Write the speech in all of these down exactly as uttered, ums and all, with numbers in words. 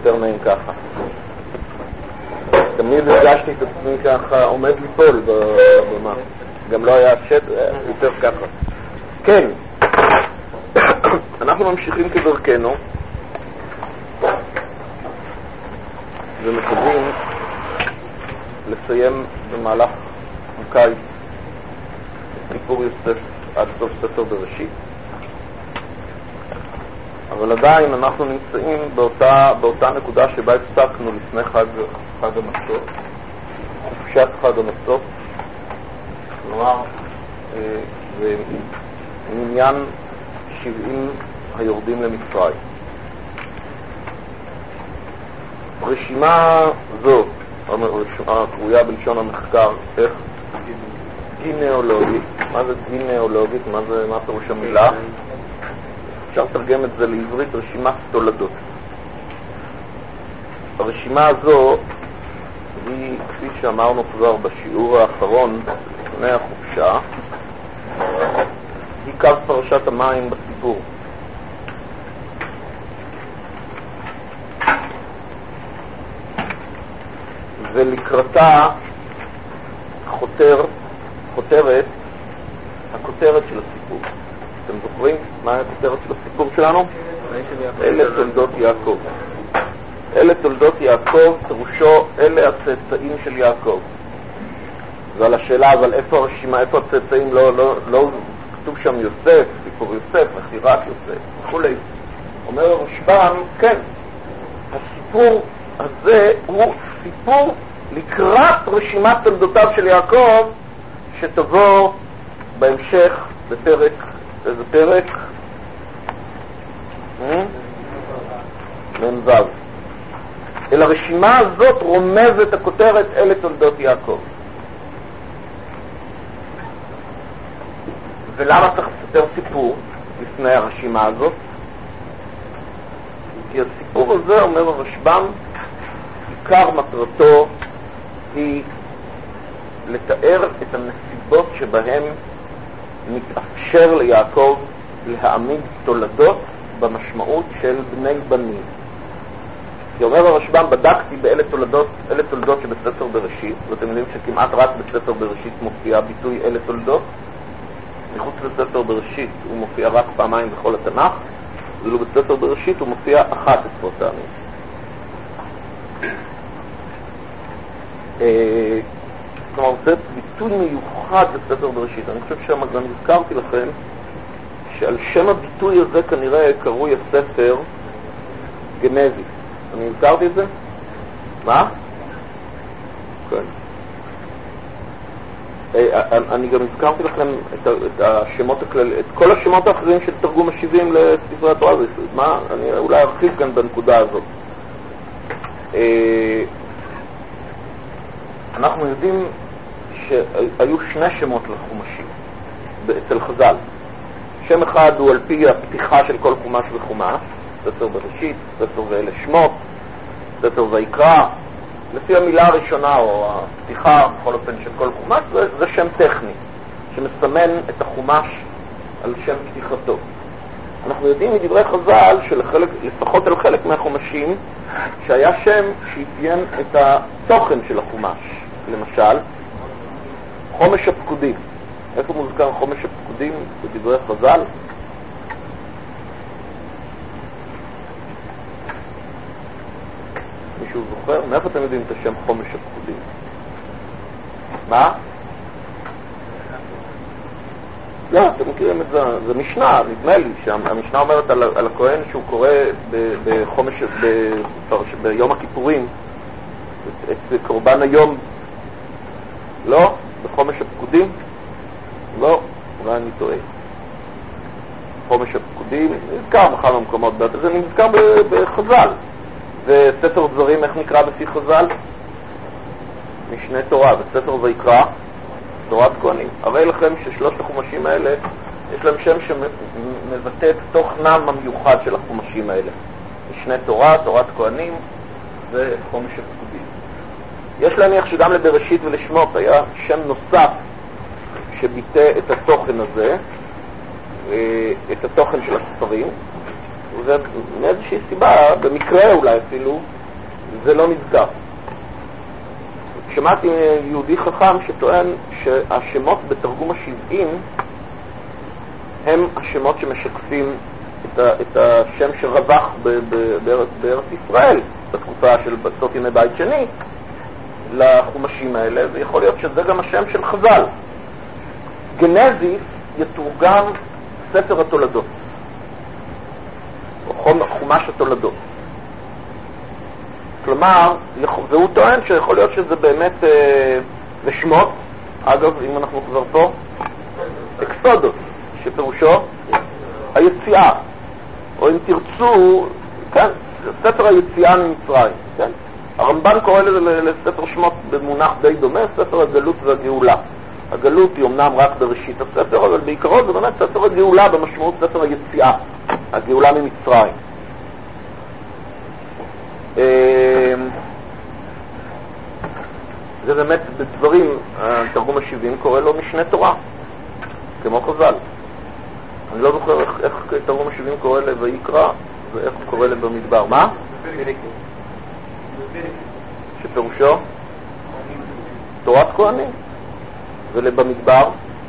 יותר נעים ככה. תמיד הרגשתי את עצמי ככה עומד ליפול בבמה. גם לא היה שד, יותר ככה. כן, אנחנו ממשיכים כדרכנו ומקווים לסיים במהלך הקיץ סיפור יוסף עד סוף ספר בראשית. אבל עדיין אנחנו נמצאים באותה, באותה נקודה שבה הפסקנו לפני חג, חג המצות, חופשת חג המצות, כלומר, ועניין שבעים היורדים למצרים. רשימה זו, הקרויה בלשון המחקר, איך? גינאולוגית. מה זה גינאולוגית? מה זה, מה פירוש המילה? אפשר לתרגם את זה לעברית, רשימת תולדות. הרשימה הזו היא, כפי שאמרנו כבר בשיעור האחרון לפני החופשה, היא קו פרשת המים בסיפור. ולקראתה חותר, חותרת הכותרת של הסיפור. אתם זוכרים מה הכותרת של הסיפור שלנו? אלה תולדות יעקב. אלה תולדות יעקב, פירושו אלה הצאצאים של יעקב. ועל השאלה, אבל איפה הרשימה, איפה הצאצאים? לא, לא, לא כתוב שם יוסף, סיפור יוסף, מחירת יוסף וכולי. אומר הרשב"ם, כן, הסיפור הזה הוא סיפור לקראת רשימת תולדותיו של יעקב שתבוא בהמשך בפרק, איזה פרק? מ"ו. אל הרשימה הזאת רומזת הכותרת אלה תולדות יעקב. ולמה צריך לספר סיפור לפני הרשימה הזאת? כי הסיפור הזה, אומר הרשב"ם, עיקר מטרתו היא לתאר את הנסיבות שבהן מתאפשר ליעקב להעמיד תולדות במשמעות של בני בנים. כי אומר הרשב"ם, בדקתי באלה תולדות, אלה תולדות שבספר בראשית, ואתם יודעים שכמעט רק בספר בראשית מופיע ביטוי אלה תולדות. מחוץ לספר בראשית הוא מופיע רק פעמיים בכל התנ"ך, ואילו בספר בראשית הוא מופיע אחת עשרה פעמים. כלומר, זה ביטוי מיוחד בספר בראשית. אני חושב שגם הזכרתי לכם שעל שם הביטוי הזה כנראה קרוי הספר גנזיס. אני הזכרתי את זה? מה? כן. אני גם הזכרתי לכם את השמות הכלליים, את כל השמות האחרים של תרגום השבעים לספרי התורה. מה? אני אולי ארחיב כאן בנקודה הזאת. אנחנו יודעים שהיו שני שמות לחומשים אצל חז"ל. שם אחד הוא על פי הפתיחה של כל חומש וחומש, ספר בראשית, ספר ואלה שמות, ספר ויקרא. לפי המילה הראשונה או הפתיחה בכל אופן של כל חומש, זה, זה שם טכני שמסמן את החומש על שם פתיחתו. אנחנו יודעים מדברי חז"ל שלחלק, לפחות על חלק מהחומשים, שהיה שם שאפיין את התוכן של החומש. למשל, חומש הפקודים. איפה מוזכר חומש הפקודים בדברי חז"ל? מישהו זוכר? מאיפה אתם יודעים את השם חומש הפקודים? מה? לא, אתם מכירים את זה, זה משנה, נדמה לי, שהמשנה אומרת על, על הכהן שהוא קורא בחומש, בפרש, ביום הכיפורים, את, את קורבן היום, לא? בחומש הפקודים? לא, אולי אני טועה. חומש הפקודים, נזכר בכמה מקומות, זה נזכר בחז"ל. וספר דברים, איך נקרא בפי חז"ל? משנה תורה. וספר ויקרא, תורת כהנים. הרי לכם ששלושת החומשים האלה, יש להם שם שמבטא את תוכנם המיוחד של החומשים האלה. משנה תורה, תורת כהנים וחומש הפקודים. יש להניח שגם לבראשית ולשמות היה שם נוסף שביטא את התוכן הזה, את התוכן של הספרים, ומאיזושהי סיבה, במקרה אולי אפילו, זה לא נזכר. שמעתי יהודי חכם שטוען שהשמות בתרגום השבעים הם השמות שמשקפים את, ה, את השם שרווח ב, ב, בארץ, בארץ ישראל בתקופה של בסוף ימי בית שני לחומשים האלה, ויכול להיות שזה גם השם של חז"ל. גנזיס יתורגם ספר התולדות, או חומש התולדות. כלומר, והוא טוען שיכול להיות שזה באמת, ושמות, אגב, אם אנחנו כבר פה, אקסודוס, שפירושו היציאה, או אם תרצו, כן, ספר היציאה ממצרים, כן? הרמב"ן קורא לזה לספר שמות במונח די דומה, ספר הגלות והגאולה. הגלות היא אמנם רק בראשית הספר, אבל בעיקרו זה באמת ספר הגאולה במשמעות ספר היציאה, הגאולה ממצרים. זה באמת בדברים, תרגום השבעים קורא לו משנה תורה, כמו חז"ל. אני לא זוכר איך, איך תרגום השבעים קורא לויקרא ואיך הוא קורא לבמדבר. מה? שפירושו? תורת כהנים. ולבמדבר?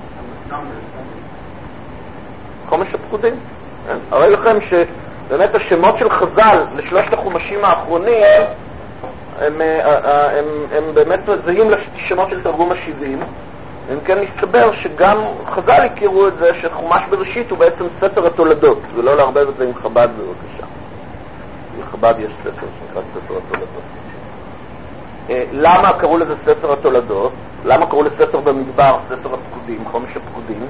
חומש הפקודים. הרי לכם שבאמת השמות של חז"ל לשלושת החומשים האחרונים הם, הם, הם באמת זהים לשמות של תרגום השבעים. אם כן מסתבר שגם חז"ל הכירו את זה שחומש בראשית הוא בעצם ספר התולדות, ולא לערבב את זה עם חב"ד בבקשה. לחב"ד יש ספר שנקרא ספר התולדות. למה קראו לזה ספר התולדות? למה קראו לספר במדבר ספר הפקודים, חומש הפקודים?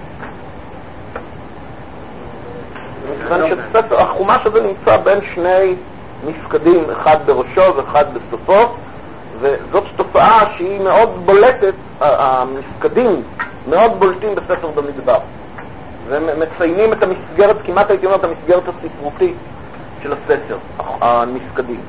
שספר, החומש הזה נמצא בין שני מפקדים, אחד בראשו ואחד בסופו, וזאת תופעה שהיא מאוד בולטת, המפקדים מאוד בולטים בספר במדבר, ומציינים את המסגרת, כמעט הייתי אומר את המסגרת הספרותית של הספר, המפקדים.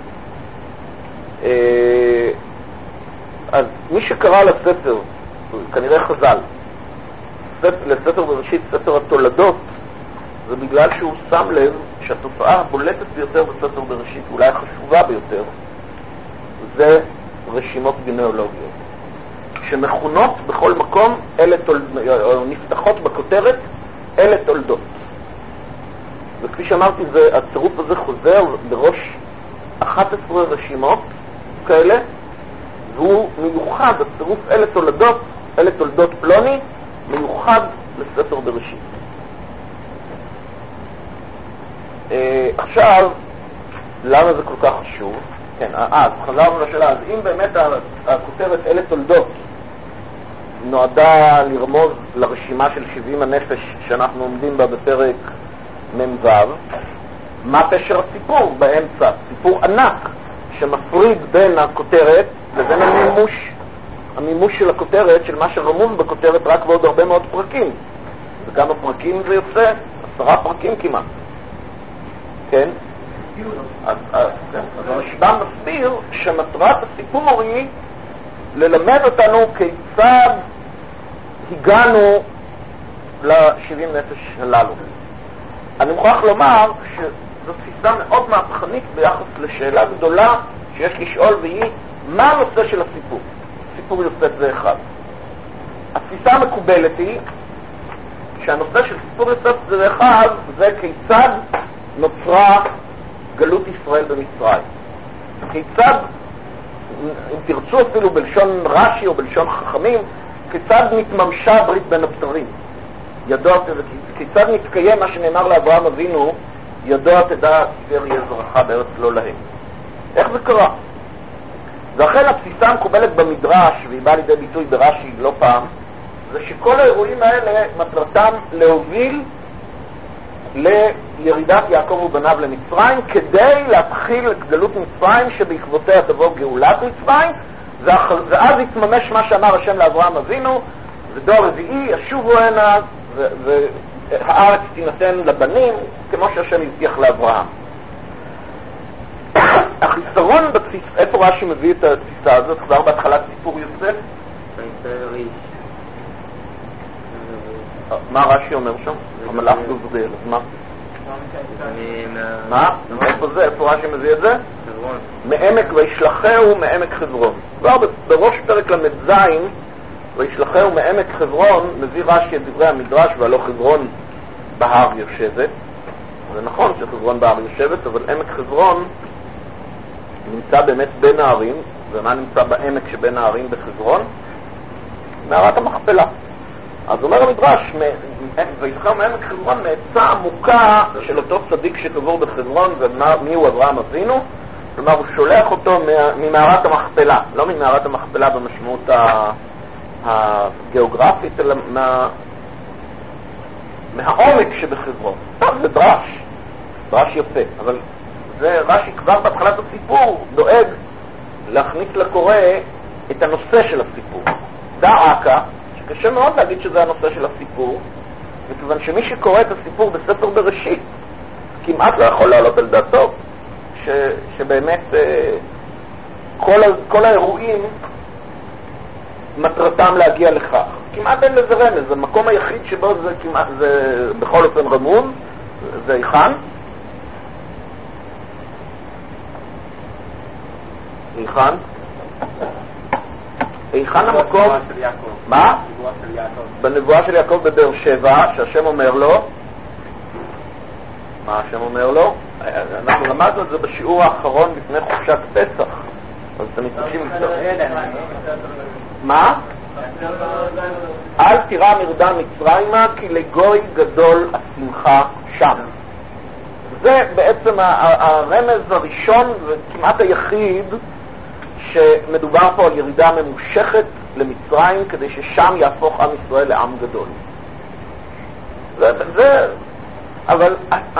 אז מי שקרא לספר, כנראה חז"ל, לספר בראשית, ספר התולדות, זה בגלל שהוא שם לב שהתופעה הבולטת ביותר בספר בראשית, אולי החשובה ביותר, זה רשימות גנאולוגיות, שמכונות בכל מקום, אלה תולד... נפתחות בכותרת, אלה תולדות. וכפי שאמרתי, זה, הצירוף הזה חוזר בראש אחת עשרה רשימות כאלה, והוא מיוחד, הצירוף אלה תולדות, אלה תולדות פלוני, מיוחד לספר בראשית. אה, עכשיו, למה זה כל כך חשוב? כן, אז חזרנו לשאלה, אז אם באמת הכותרת אלה תולדות נועדה לרמוז לרשימה של שבעים הנפש שאנחנו עומדים בה בפרק מ"ו, מה פשר הסיפור באמצע? סיפור ענק שמפריד בין הכותרת לבין המימוש, המימוש של הכותרת, של מה שרמוז בכותרת, רק ועוד הרבה מאוד פרקים. וכמה פרקים זה יוצא? עשרה פרקים כמעט. כן? אז, אז, כן. אז הרשב"ם מסביר שמטרת הסיפור היא ללמד אותנו כיצד הגענו ל-שבעים נפש הללו. אני מוכרח לומר שזו תפיסה מאוד מהפכנית ביחס לשאלה גדולה שיש לשאול, והיא מה הנושא של הסיפור. סיפור יוסף זה אחד. התפיסה המקובלת היא שהנושא של סיפור יוסף זה אחד, זה כיצד נוצרה גלות ישראל במצרים. כיצד, אם תרצו אפילו בלשון רש"י או בלשון חכמים, כיצד נתממשה ברית בין הבתרים. ידוע, כיצד נתקיים מה שנאמר לאברהם אבינו, ידוע תדע אשר יהיה זרעך בארץ לא להם. איך זה קרה? ואכן התפיסה המקובלת במדרש, והיא באה לידי ביטוי ברש"י לא פעם, זה שכל האירועים האלה מטרתם להוביל לירידת יעקב ובניו למצרים, כדי להתחיל את גלות מצרים שבעקבותיה תבוא גאולת מצרים, ואז יתממש מה שאמר השם לאברהם אבינו, ודור רביעי ישובו הנה והארץ תינתן לבנים, כמו שהשם הבטיח לאברהם. החיסרון בתפיסה, איפה רש"י מביא את התפיסה הזאת? כבר בהתחלת סיפור יוסף? מה רש"י אומר שם? המלאך גבריאל, אז מה? מה? איפה זה? איפה רש"י מביא את זה? מעמק וישלחהו מעמק חברון. כבר בראש פרק למ"ז, וישלחהו מעמק חברון, מביא רש"י את דברי המדרש, והלא חברון בהר יושבת. זה נכון שחברון בהר יושבת, אבל עמק חברון נמצא באמת בין הערים. ומה נמצא בעמק שבין הערים בחברון? מערת המכפלה. אז אומר המדרש, וישלחהו מעמק חברון, מעצה עמוקה של אותו צדיק שקבור בחברון, ומי הוא אברהם אבינו? כלומר, הוא שולח אותו ממערת המכפלה, לא ממערת המכפלה במשמעות הגיאוגרפית, אלא מה... מהעומק שבחברון. טוב, זה דרש, דרש יפה, אבל זה רש"י כבר בהתחלת הסיפור דואג להכניס לקורא את הנושא של הסיפור. דעקה, שקשה מאוד להגיד שזה הנושא של הסיפור, מכיוון שמי שקורא את הסיפור בספר בראשית, כמעט לא יכול לעלות על דעתו, ש, שבאמת אה, כל, כל האירועים מטרתם להגיע לכך. כמעט אין לזה רמז, המקום היחיד שבו זה כמעט, זה בכל אופן רמון, זה איכן. איכן? איכן המקום? מה? בנבואה של יעקב בבאר שבע, שהשם אומר לו, מה השם אומר לו? אנחנו למדנו את זה בשיעור האחרון לפני חופשת פסח, אז אתם מתרשים לקצור. מה? אל תירא מרדה מצרימה, כי לגוי גדול השמחה שם. זה בעצם הרמז הראשון וכמעט היחיד שמדובר פה על ירידה ממושכת למצרים, כדי ששם יהפוך עם ישראל לעם גדול. זה, זה, אבל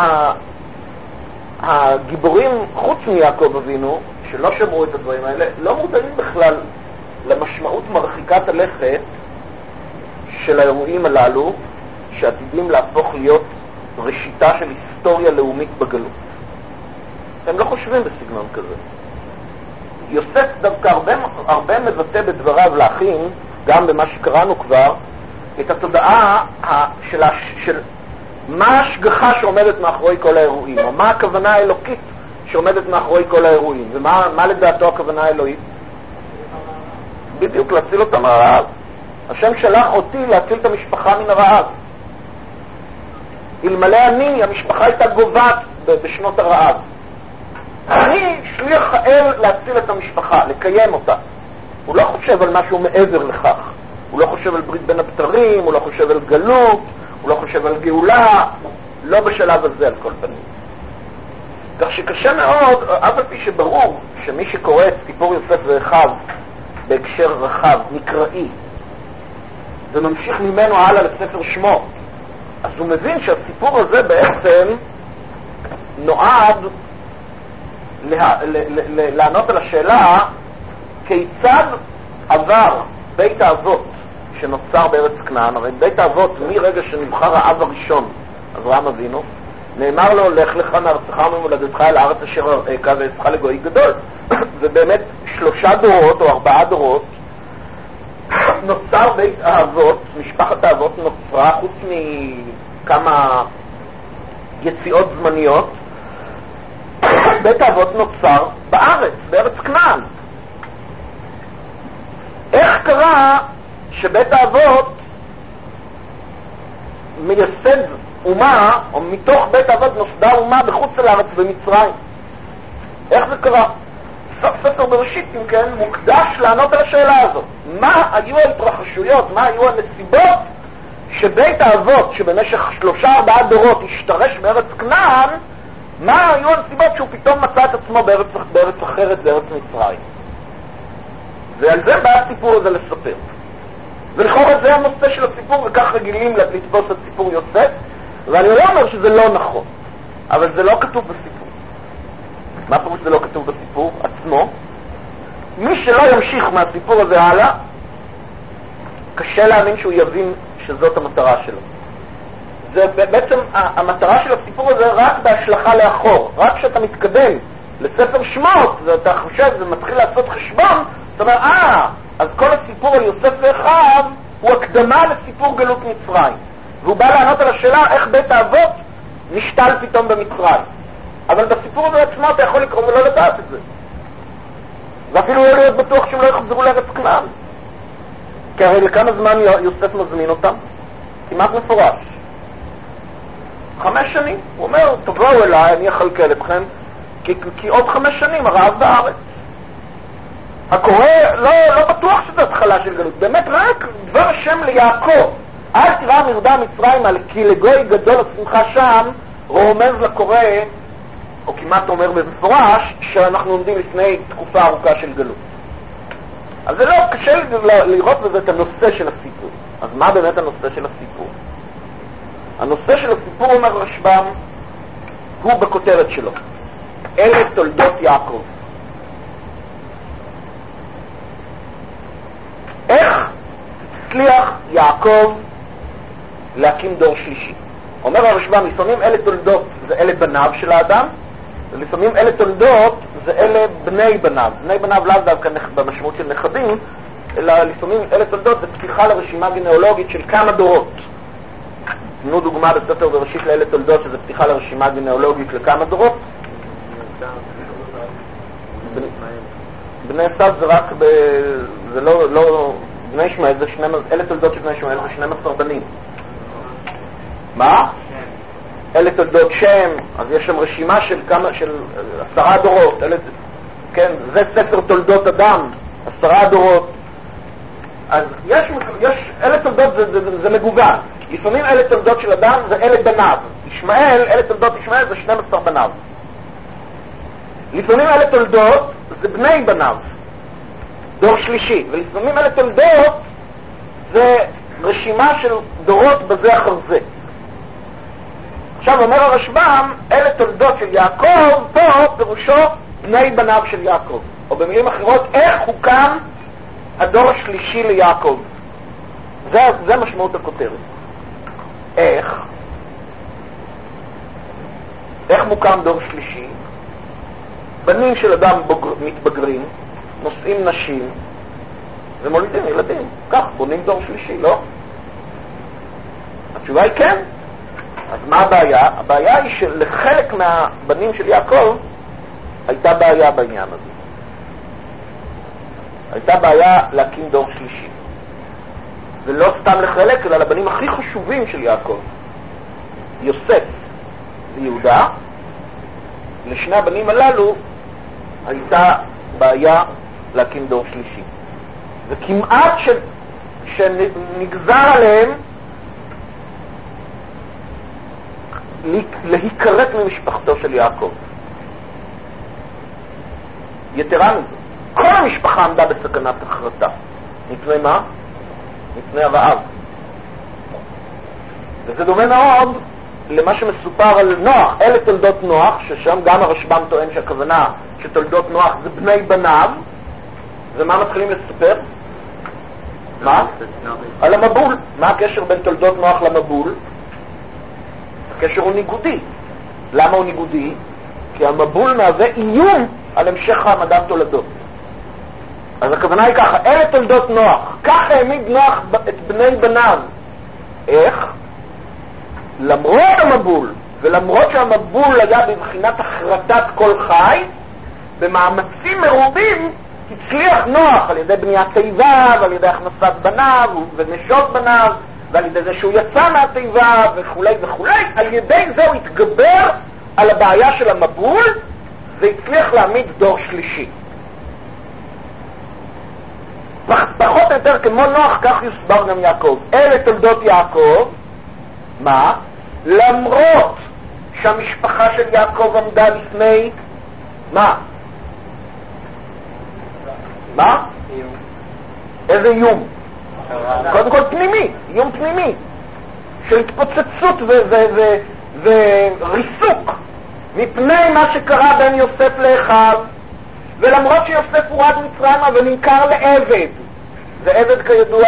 הגיבורים חוץ מיעקב אבינו, שלא שמעו את הדברים האלה, לא מודעים בכלל למשמעות מרחיקת הלכת של האירועים הללו, שעתידים להפוך להיות ראשיתה של היסטוריה לאומית בגלות. הם לא חושבים בסגנון כזה. יוסף דווקא הרבה, הרבה מבטא בדבריו לאחים, גם במה שקראנו כבר, את התודעה של, של מה ההשגחה שעומדת מאחורי כל האירועים, או מה הכוונה האלוקית שעומדת מאחורי כל האירועים, ומה מה לדעתו הכוונה האלוהית? בדיוק להציל אותם מהרעב. השם שלח אותי להציל את המשפחה מן הרעב. אלמלא אני, המשפחה הייתה גובעת בשנות הרעב. אני שליח האל להציל את המשפחה, לקיים אותה. הוא לא חושב על משהו מעבר לכך. הוא לא חושב על ברית בין הבתרים, הוא לא חושב על גלות, הוא לא חושב על גאולה, לא בשלב הזה על כל פנים. כך שקשה מאוד, אף על פי שברור שמי שקורא את סיפור יוסף ואחיו בהקשר רחב, מקראי, וממשיך ממנו הלאה לספר שמות, אז הוא מבין שהסיפור הזה בעצם נועד לה, ל, ל, ל, לענות על השאלה כיצד עבר בית האבות שנוצר בארץ כנען. הרי בית האבות מרגע שנבחר האב הראשון, אברהם אבינו, נאמר לו, לך לך מארצך וממולדתך אל הארץ אשר אראך ואעשך לגוי גדול. ובאמת שלושה דורות או ארבעה דורות נוצר בית האבות, משפחת האבות נוצרה, חוץ מכמה יציאות זמניות, בית האבות נוצר בארץ, בארץ כנען. איך קרה שבית האבות מייסד אומה, או מתוך בית האבות נוסדה אומה בחוץ לארץ במצרים? איך זה קרה? ספר בראשית, אם כן, מוקדש לענות על השאלה הזאת. מה היו ההתרחשויות, מה היו הנסיבות שבית האבות, שבמשך שלושה ארבעה דורות השתרש בארץ כנען, מה היו הנסיבות שהוא פתאום מצא את עצמו בארץ, בארץ אחרת, בארץ מצרים? ועל זה בא הסיפור הזה לספר. ולכאורה זה הנושא של הסיפור, וכך רגילים לתפוס את סיפור יוסף, ואני לא אומר שזה לא נכון, אבל זה לא כתוב בסיפור. מה פירוש זה לא כתוב בסיפור עצמו? מי שלא ימשיך מהסיפור הזה הלאה, קשה להאמין שהוא יבין שזאת המטרה שלו. זה בעצם המטרה של הסיפור הזה רק בהשלכה לאחור. רק כשאתה מתקדם לספר שמות ואתה חושב ומתחיל לעשות חשבון, זאת אומרת, אה, אז כל הסיפור על יוסף ואחיו הוא הקדמה לסיפור גלות מצרים, והוא בא לענות על השאלה איך בית האבות נשתל פתאום במצרים. אבל בסיפור הזה עצמו אתה יכול לקרוא ולא לדעת את זה. ואפילו לא להיות בטוח שהם לא יחזרו לארץ כנען. כי הרי לכמה זמן יוסף מזמין אותם? כמעט מפורש. חמש שנים. הוא אומר, תבואו אליי, אני אחלקל אתכם, כי, כי עוד חמש שנים הרעב בארץ. הקורא לא, לא בטוח שזו התחלה של גלות. באמת רק דבר השם ליעקב. אל תראה מרדה מצרימה, כי לגוי גדול השמחה שם, רומז לקורא, או כמעט אומר במפורש, שאנחנו עומדים לפני תקופה ארוכה של גלות. אז זה לא קשה לראות בזה את הנושא של הסיפור. אז מה באמת הנושא של הסיפור? הנושא של הסיפור, אומר רשב"ם, הוא בכותרת שלו. אלה תולדות יעקב. איך הצליח יעקב להקים דור שלישי? אומר הרשב"ם, לפעמים אלה תולדות זה אלה בניו של האדם, ולפעמים אלה תולדות זה אלה בני בניו. בני בניו לאו דווקא במשמעות של נכדים, אלא לפעמים אלה תולדות זה פתיחה לרשימה גנאולוגית של כמה דורות. תנו דוגמה בספר בראשית לאלה תולדות שזה פתיחה לרשימה גנאולוגית לכמה דורות. בני עשיו זה רק ב... זה לא... לא... בני ישמעאל זה שני... אלה תולדות של בני ישמעאל זה שנים עשר בנים. מה? אלה תולדות שם, אז יש שם רשימה של כמה, של עשרה דורות, אלה, כן, זה ספר תולדות אדם, עשרה דורות. אז יש, יש, אלה תולדות זה, זה, זה, זה מגוון. לפעמים אלה תולדות של אדם זה אלה בניו. ישמעאל, אלה תולדות ישמעאל זה שנים עשר בניו. לפעמים אלה תולדות זה בני בניו, דור שלישי. ולפעמים אלה תולדות זה רשימה של דורות בזה אחר זה. עכשיו אומר הרשב"ם, אלה תולדות של יעקב, פה פירושו בני בניו של יעקב. או במילים אחרות, איך הוקם הדור השלישי ליעקב. זה, זה משמעות הכותרת. איך? איך מוקם דור שלישי? בנים של אדם בוגר, מתבגרים, נושאים נשים, ומולידים ילדים. כך בונים דור שלישי, לא? התשובה היא כן. אז מה הבעיה? הבעיה היא שלחלק מהבנים של יעקב הייתה בעיה בעניין הזה. הייתה בעיה להקים דור שלישי. ולא סתם לחלק, אלא לבנים הכי חשובים של יעקב. יוסף ויהודה, לשני הבנים הללו הייתה בעיה להקים דור שלישי. וכמעט ש... שנגזר עליהם להיקראת ממשפחתו של יעקב. יתרה מזה, כל המשפחה עמדה בסכנת החרטה. מפני מה? מפני הרעב. וזה דומה מאוד למה שמסופר על נוח. אלה תולדות נוח, ששם גם הרשב"ם טוען שהכוונה שתולדות נוח זה בני בניו. ומה מתחילים לספר? מה? על המבול. מה הקשר בין תולדות נוח למבול? הקשר הוא ניגודי. למה הוא ניגודי? כי המבול מהווה איום על המשך העמדת תולדות. אז הכוונה היא ככה, אלה תולדות נוח. כך העמיד נוח את בני בניו. איך? למרות המבול, ולמרות שהמבול היה בבחינת החרטת כל חי, במאמצים מרובים הצליח נוח על ידי בניית תיבה, ועל ידי הכנסת בניו ונשות בניו, ועל ידי זה שהוא יצא מהתיבה וכו' וכו', על ידי זה הוא התגבר על הבעיה של המבול, והצליח להעמיד דור שלישי. פחות או יותר כמו נוח, כך יוסבר גם יעקב. אלה תולדות יעקב, מה? למרות שהמשפחה של יעקב עמדה לפני, מה? מה? איום. איזה איום? קודם כל פנימי, איום פנימי, של התפוצצות וריסוק מפני מה שקרה בין יוסף לאחיו, ולמרות שיוסף הורד מצרימה ונמכר לעבד, ועבד כידוע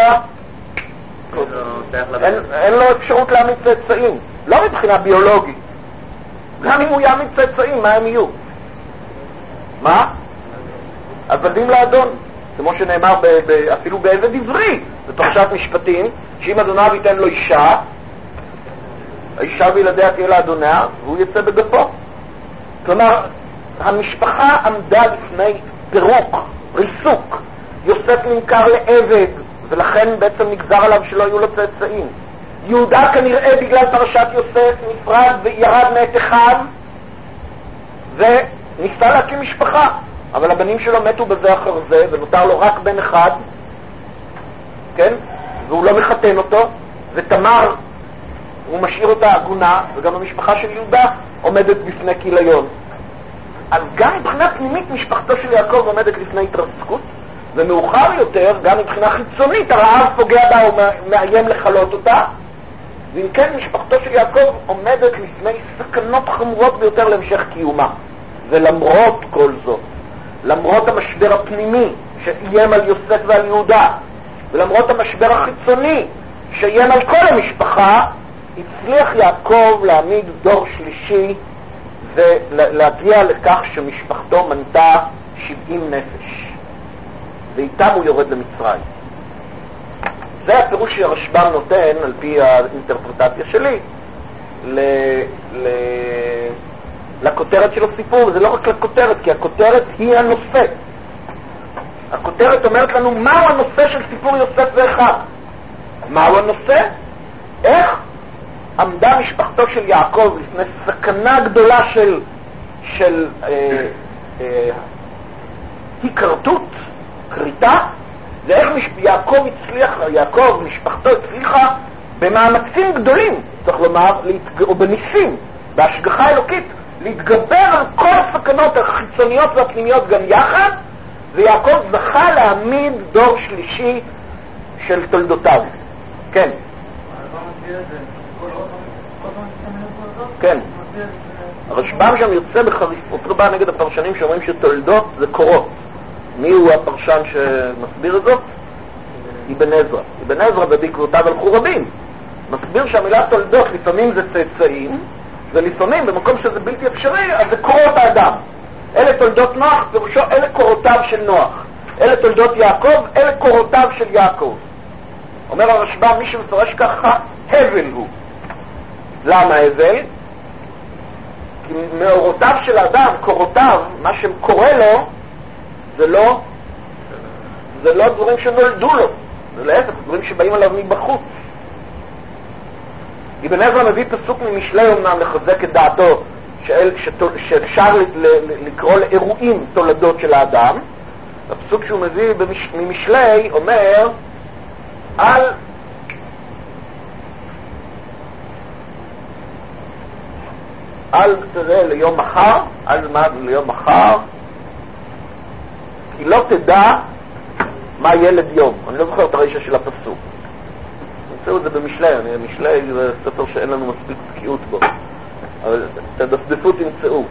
אין, אין לו אפשרות להעמיד צאצאים, לא מבחינה ביולוגית. גם אם הוא יעמיד צאצאים, מה הם יהיו? מה? עבדים לאדון, כמו שנאמר ב, ב, אפילו בעבד עברי בפרשת משפטים, שאם אדוניו ייתן לו אישה, האישה וילדיה תהיה לאדוניה והוא יצא בגפו. כלומר, המשפחה עמדה לפני פירוק ריסוק. יוסף נמכר לעבד, ולכן בעצם נגזר עליו שלא היו לו צאצאים. יהודה כנראה בגלל פרשת יוסף נפרד וירד מאת אחיו, וניסה להקים משפחה, אבל הבנים שלו מתו בזה אחר זה, ונותר לו רק בן אחד, כן? והוא לא מחתן אותו, ותמר, הוא משאיר אותה עגונה, וגם המשפחה של יהודה עומדת בפני כיליון. אז גם מבחינה פנימית משפחתו של יעקב עומדת לפני התרסקות, ומאוחר יותר, גם מבחינה חיצונית, הרעב פוגע בה ומאיים לחלות אותה, ואם כן, משפחתו של יעקב עומדת לפני סכנות חמורות ביותר להמשך קיומה. ולמרות כל זאת, למרות המשבר הפנימי שאיים על יוסף ועל יהודה, ולמרות המשבר החיצוני שאיים על כל המשפחה, הצליח יעקב להעמיד דור שלישי ולהגיע לכך שמשפחתו מנתה שבעים נפש, ואיתם הוא יורד למצרים. זה הפירוש שהרשב"ם נותן, על פי האינטרפרטציה שלי, ל... ל... לכותרת של הסיפור. וזה לא רק לכותרת, כי הכותרת היא הנושא. הכותרת אומרת לנו מהו הנושא של סיפור יוסף ואחיו. מהו הנושא? איך עמדה משפחתו של יעקב לפני סכנה גדולה של, של אה, אה, היכרתות, קריטה, ואיך יעקב הצליח, יעקב, משפחתו הצליחה במאמצים גדולים, צריך לומר, או בניסים, בהשגחה אלוקית, להתגבר על כל הסכנות החיצוניות והפנימיות גם יחד, ויעקב זכה להעמיד דור שלישי של תולדותיו. כן. כן. הרשב"ם שם יוצא בחריפות רבה נגד הפרשנים שאומרים שתולדות זה קורות. מי הוא הפרשן שמסביר את זאת? אבן עזרא. אבן עזרא בביקורותיו הלכו רבים. מסביר שהמילה תולדות לפעמים זה צאצאים, ולפעמים במקום שזה בלתי אפשרי, אז זה קורות האדם. אלה תולדות נוח, פירושו אלה קורותיו של נוח. אלה תולדות יעקב, אלה קורותיו של יעקב. אומר הרשב"ם, מי שמפרש ככה, הבל הוא. למה הבל? כי מאורותיו של האדם, קורותיו, מה שקורה לו, זה לא, זה לא דברים שנולדו לו. זה להפך, דברים שבאים עליו מבחוץ. אבן עזרא מביא פסוק ממשלי אומנם לחזק את דעתו שאל, שתול, שאפשר ל, ל, לקרוא לאירועים תולדות של האדם. הפסוק שהוא מביא במש, ממשלי אומר על על תראה ליום מחר, על מה ליום מחר, כי לא תדע מה ילד יום. אני לא זוכר את הרישה של הפסוק. נמצאו את זה במשלי, משלי זה ספר שאין לנו מספיק בקיאות בו, אבל תדפדפו תמצאו.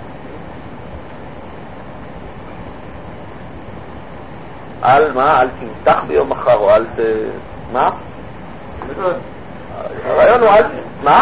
על מה? על תמתח ביום מחר, או על ת... מה? הרעיון הוא על... מה?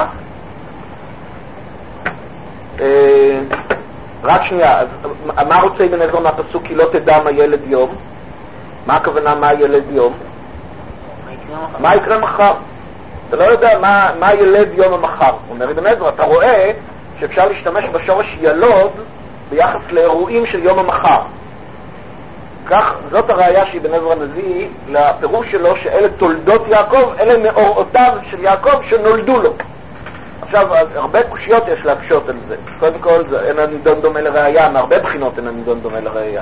רק שנייה, מה רוצה אבן עזרא מהפסוק כי לא תדע מה ילד יום? מה הכוונה מה ילד יום? מה יקרה מחר? אתה לא יודע מה, מה ילד יום המחר. אומר אבן עזרא, אתה רואה שאפשר להשתמש בשורש ילוד ביחס לאירועים של יום המחר. כך, זאת הראיה שאבן עזרא מביא לפירוש שלו שאלה תולדות יעקב, אלה מאורעותיו של יעקב שנולדו לו. עכשיו, הרבה קושיות יש להקשות על זה. קודם כל, זה אין הנידון דומה לראיה, מהרבה בחינות אין הנידון דומה לראיה.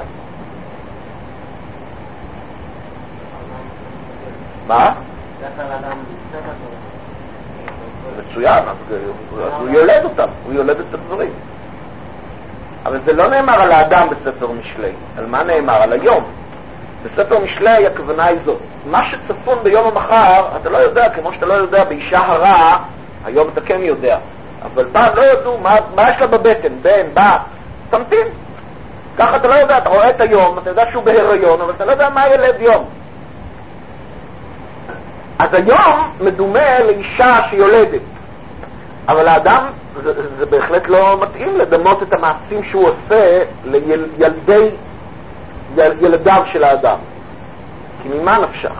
מה? מצוין, הוא יולד אותם, הוא יולד את הדברים. אבל זה לא נאמר על האדם בספר משלי. על מה נאמר? על היום. בספר משלי הכוונה היא זאת. מה שצפון ביום המחר, אתה לא יודע, כמו שאתה לא יודע באישה הרע, היום אתה כן יודע. אבל פעם לא ידעו מה, מה יש לה בבטן, בן, בת, תמתין. ככה אתה לא יודע, אתה רואה את היום, אתה יודע שהוא בהיריון, אבל אתה לא יודע מה ילד יום. אז היום מדומה לאישה שיולדת. אבל האדם, זה, זה בהחלט לא מתאים לדמות את המעשים שהוא עושה לילדי, יל, ילדיו של האדם. כי ממה נפשך?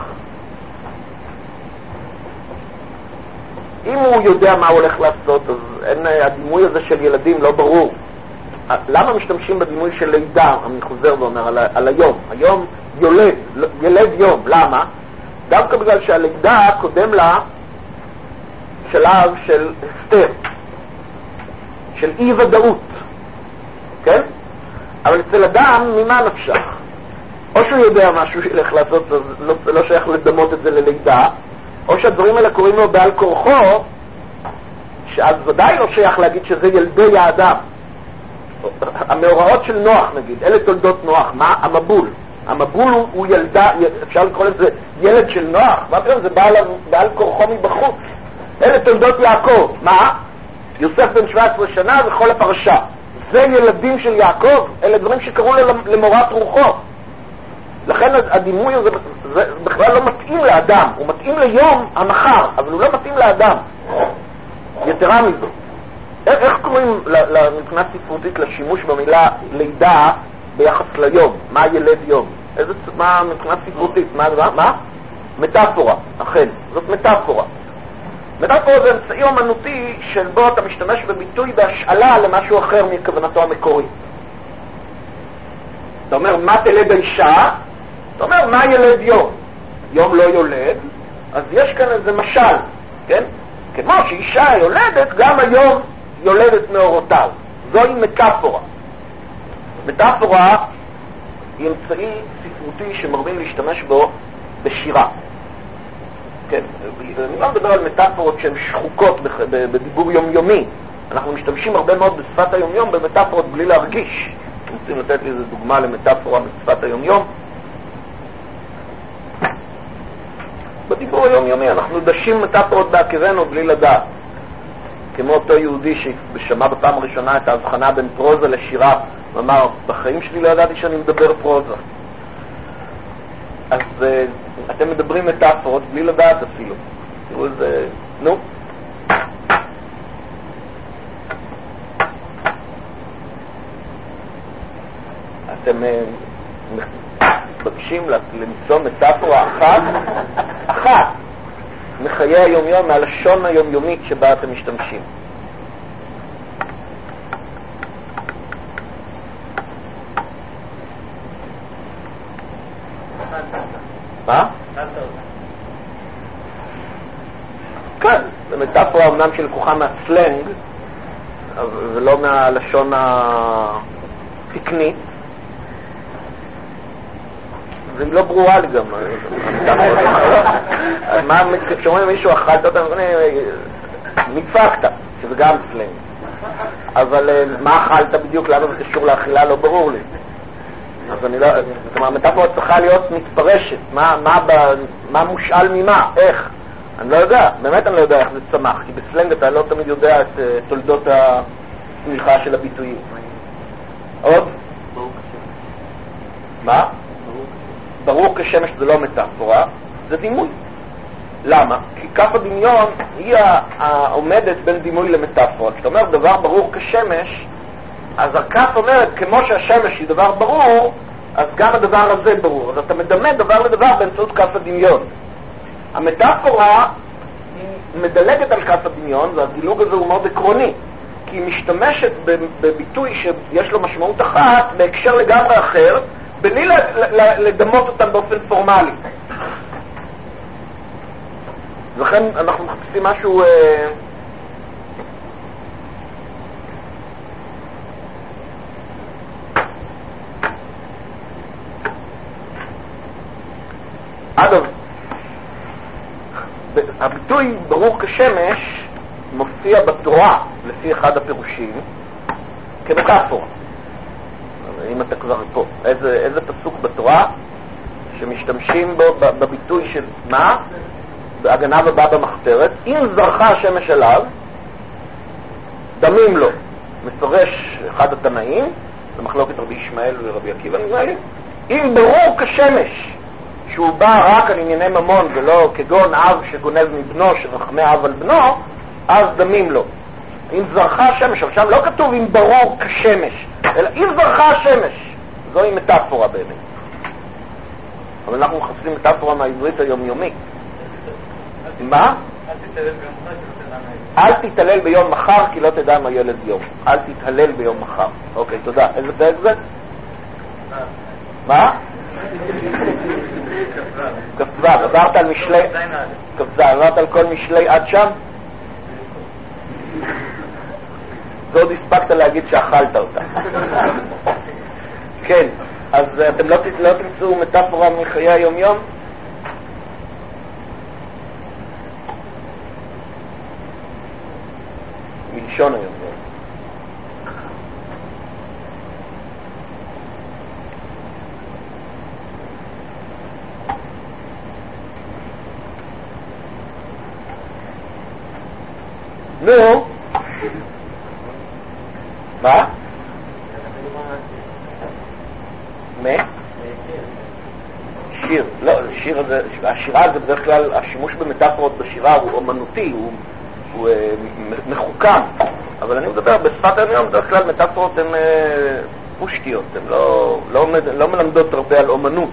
אם הוא יודע מה הוא הולך לעשות, אז אין, הדימוי הזה של ילדים לא ברור. למה משתמשים בדימוי של לידה? אני חוזר ואומר על, על היום. היום יולד, ילד יום. למה? דווקא בגלל שהלידה קודם לה שלב של הסתר, של אי ודאות, כן? אבל אצל אדם ממה נפשך? או שהוא יודע משהו שילך לעשות, אז לא, לא שייך לדמות את זה ללידה, או שהדברים האלה קוראים לו בעל כורחו, שאז ודאי לא שייך להגיד שזה ילדי האדם. המאורעות של נוח נגיד, אלה תולדות נוח. מה? המבול. המבול הוא, הוא ילדה, אפשר לקרוא לזה ילד של נוח, מה פתאום? זה בעל, בעל כורחו מבחוץ. אלה תולדות יעקב. מה? יוסף בן שבע עשרה שנה וכל הפרשה. זה ילדים של יעקב, אלה דברים שקראו למורת רוחו. לכן הדימוי הזה זה בכלל לא מתאים לאדם, הוא מתאים ליום המחר, אבל הוא לא מתאים לאדם. יתרה מזו, איך קוראים מבחינה ספרותית לשימוש במילה לידה ביחס ליום? מה ילד יום? איזה, מה מבחינה ספרותית? מה, מה? מה? מטאפורה, אכן, זאת מטאפורה. מטאפורה זה אמצעי אומנותי של בו אתה משתמש בביטוי בהשאלה למשהו אחר מכוונתו המקורית. אתה אומר, מה תלד האישה? אתה אומר, מה ילד יום? יום לא יולד, אז יש כאן איזה משל, כן? כמו שאישה יולדת, גם היום יולדת מאורותיו. זוהי מטאפורה. מטאפורה היא אמצעי ספרותי שמרבים להשתמש בו בשירה. כן, אני לא מדבר על מטאפורות שהן שחוקות בדיבור יומיומי. אנחנו משתמשים הרבה מאוד בשפת היומיום במטאפורות בלי להרגיש. רוצים לתת לי איזו דוגמה למטאפורה בשפת היומיום? בדיבור היומיומי אנחנו דשים מטאפורות בהכירנו בלי לדעת. כמו אותו יהודי ששמע בפעם הראשונה את ההבחנה בין פרוזה לשירה, ואמר, בחיים שלי לא ידעתי שאני מדבר פרוזה. אז uh, אתם מדברים מטאפורות בלי לדעת אפילו. תראו איזה... נו? אתם מבקשים למצוא מטאפורה אחת, אחת, מחיי היומיום, מהלשון היומיומית שבה אתם משתמשים. מה? כן, זו מטאפורה אמנם שלקוחה מהסלנג, ולא מהלשון התקנית, והיא לא ברורה לי גם. אז מה, כשאומרים למישהו אכלת אותם, נדפקת, שזה גם סלנג. אבל מה אכלת בדיוק, למה זה קשור לאכילה, לא ברור לי. אז אני לא, זאת אומרת, המטאפורה צריכה להיות מתפרשת, מה, מה, מה מושאל ממה, איך? אני לא יודע, באמת אני לא יודע איך זה צמח, כי בסלנג אתה לא תמיד יודע את תולדות הצמיחה של הביטויים. עוד? מה? ברור כשמש זה לא מטאפורה, זה דימוי. למה? כי כף הדמיון היא העומדת בין דימוי למטאפורה. כשאתה אומר דבר ברור כשמש, אז הכף אומרת, כמו שהשמש היא דבר ברור, אז גם הדבר הזה ברור. אז אתה מדמה דבר לדבר באמצעות כף הדמיון. המטאפורה היא מדלגת על כף הדמיון, והדילוג הזה הוא מאוד עקרוני, כי היא משתמשת בביטוי שיש לו משמעות אחת בהקשר לגמרי אחר, בלי לדמות אותם באופן פורמלי. לכן אנחנו מחפשים משהו... אגב, הביטוי ברור כשמש מופיע בתורה, לפי אחד הפירושים, כמטאפורה. אם אתה כבר פה, איזה, איזה פסוק בתורה שמשתמשים בו בביטוי של מה? הגנב הבא במחתרת, אם זרחה השמש עליו, דמים לו. מפרש אחד התנאים, במחלוקת רבי ישמעאל ורבי עקיבא, אם ברור כשמש, שהוא בא רק על ענייני ממון ולא כגון אב שגונב מבנו, שרחמי אב על בנו, אז דמים לו. אם זרחה השמש, אבל שם לא כתוב אם ברור כשמש, אלא אם זרחה השמש. זוהי מטאפורה באמת. אבל אנחנו מחפשים מטאפורה מהעברית היומיומית. מה? אל תתערב גם לך אל תתהלל ביום מחר כי לא תדע מה ילד יום. אל תתהלל ביום מחר. אוקיי, תודה. איזה פרק זה? מה? כ"ו. עברת על משלי... כ"ו. עברת על כל משלי עד שם? ועוד הספקת להגיד שאכלת אותה. כן. אז אתם לא, לא תמצאו מטאפורה מחיי היום-יום? מלשון היום-יום. נו? מה? מה? שיר. לא, שיר הזה, השירה זה בדרך כלל, השימוש במטאפורות בשירה הוא אומנותי, הוא, הוא אה, מחוכם. אבל אני מדבר בשפת היום, בדרך כלל מטאפורות הן אה, פושטיות, הן לא, לא, לא מלמדות הרבה על אומנות.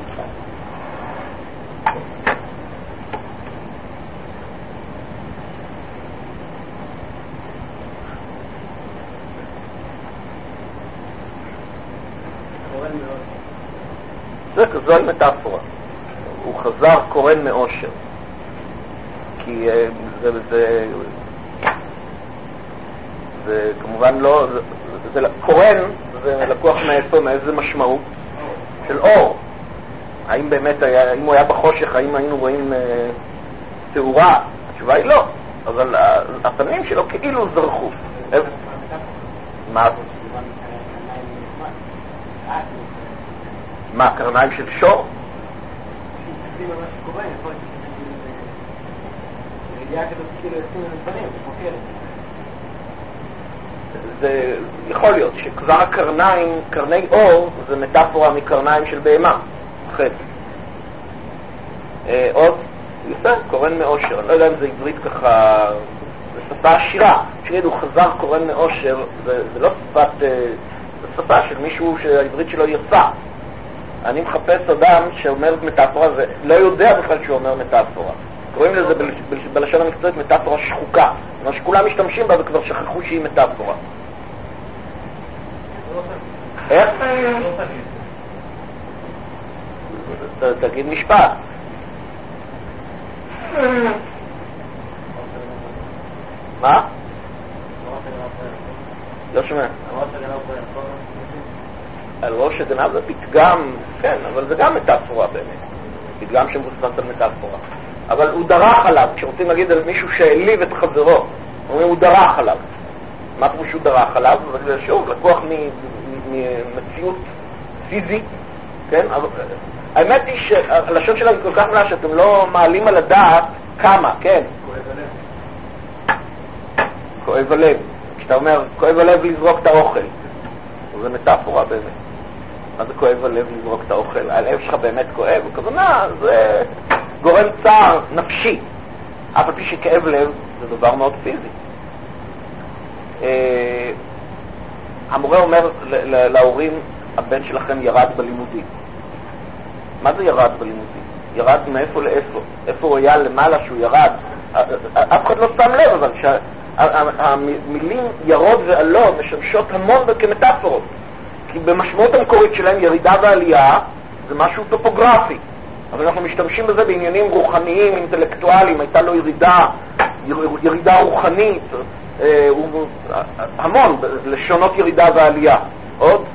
זה כזו מטאפורה. הוא חזר קורן מאושר. כי זה, זה, זה כמובן לא, זה, זה, קורן זה לקוח מאיפה, מאיזה משמעות? של אור. האם באמת היה, האם הוא היה בחושך, האם היינו רואים אה, תאורה? התשובה היא לא. אבל הפנים שלו כאילו זרחו. מה? מה, קרניים של שור? זה יכול להיות שכבר הקרניים, קרני אור, זה מטאפורה מקרניים של בהמה. אחת. עוד, יפה, קורן מאושר. אני לא יודע אם זה עברית ככה, זה שפה עשירה. כשגיד הוא חזר קורן מאושר, זה, זה לא שפת, זה שפה של מישהו שהעברית שלו יצא. אני מחפש אדם שאומר מטאפורה ולא יודע בכלל שהוא אומר מטאפורה. קוראים לזה ב- ב- בלשון המקצועית מטאפורה שחוקה. מה שכולם משתמשים בה וכבר שכחו שהיא מטאפורה. איך? תגיד משפט. מה? לא שומע. על ראש הגנב זה פתגם, כן, אבל זה גם מטאפורה באמת. פתגם שמבוסס על מטאפורה. אבל הוא דרך עליו, כשרוצים להגיד על מישהו שהעליב את חברו, אומרים הוא דרך עליו. מה כמו שהוא דרך עליו? זה שוב, לקוח ממציאות פיזית, כן? האמת היא שהלשון שלנו כל כך מלאה שאתם לא מעלים על הדעת כמה, כן? כואב הלב. כואב הלב. כשאתה אומר, כואב הלב לזרוק את האוכל. זה מטאפורה באמת. מה זה כואב הלב לזרוק את האוכל? הלב שלך באמת כואב? וכוונה, זה גורם צער נפשי. אף על פי שכאב לב זה דבר מאוד פיזי. אה, המורה אומר להורים, הבן שלכם ירד בלימודים. מה זה ירד בלימודים? ירד מאיפה לאיפה? איפה הוא היה למעלה שהוא ירד? אף אחד לא שם לב, אבל שהמילים ירוד ועלו משמשות המון כמטאפורות. כי במשמעות המקורית שלהם ירידה ועלייה זה משהו טופוגרפי. אבל אנחנו משתמשים בזה בעניינים רוחניים, אינטלקטואליים. הייתה לו ירידה, ירידה רוחנית, אה, המון, לשונות ירידה ועלייה. עוד?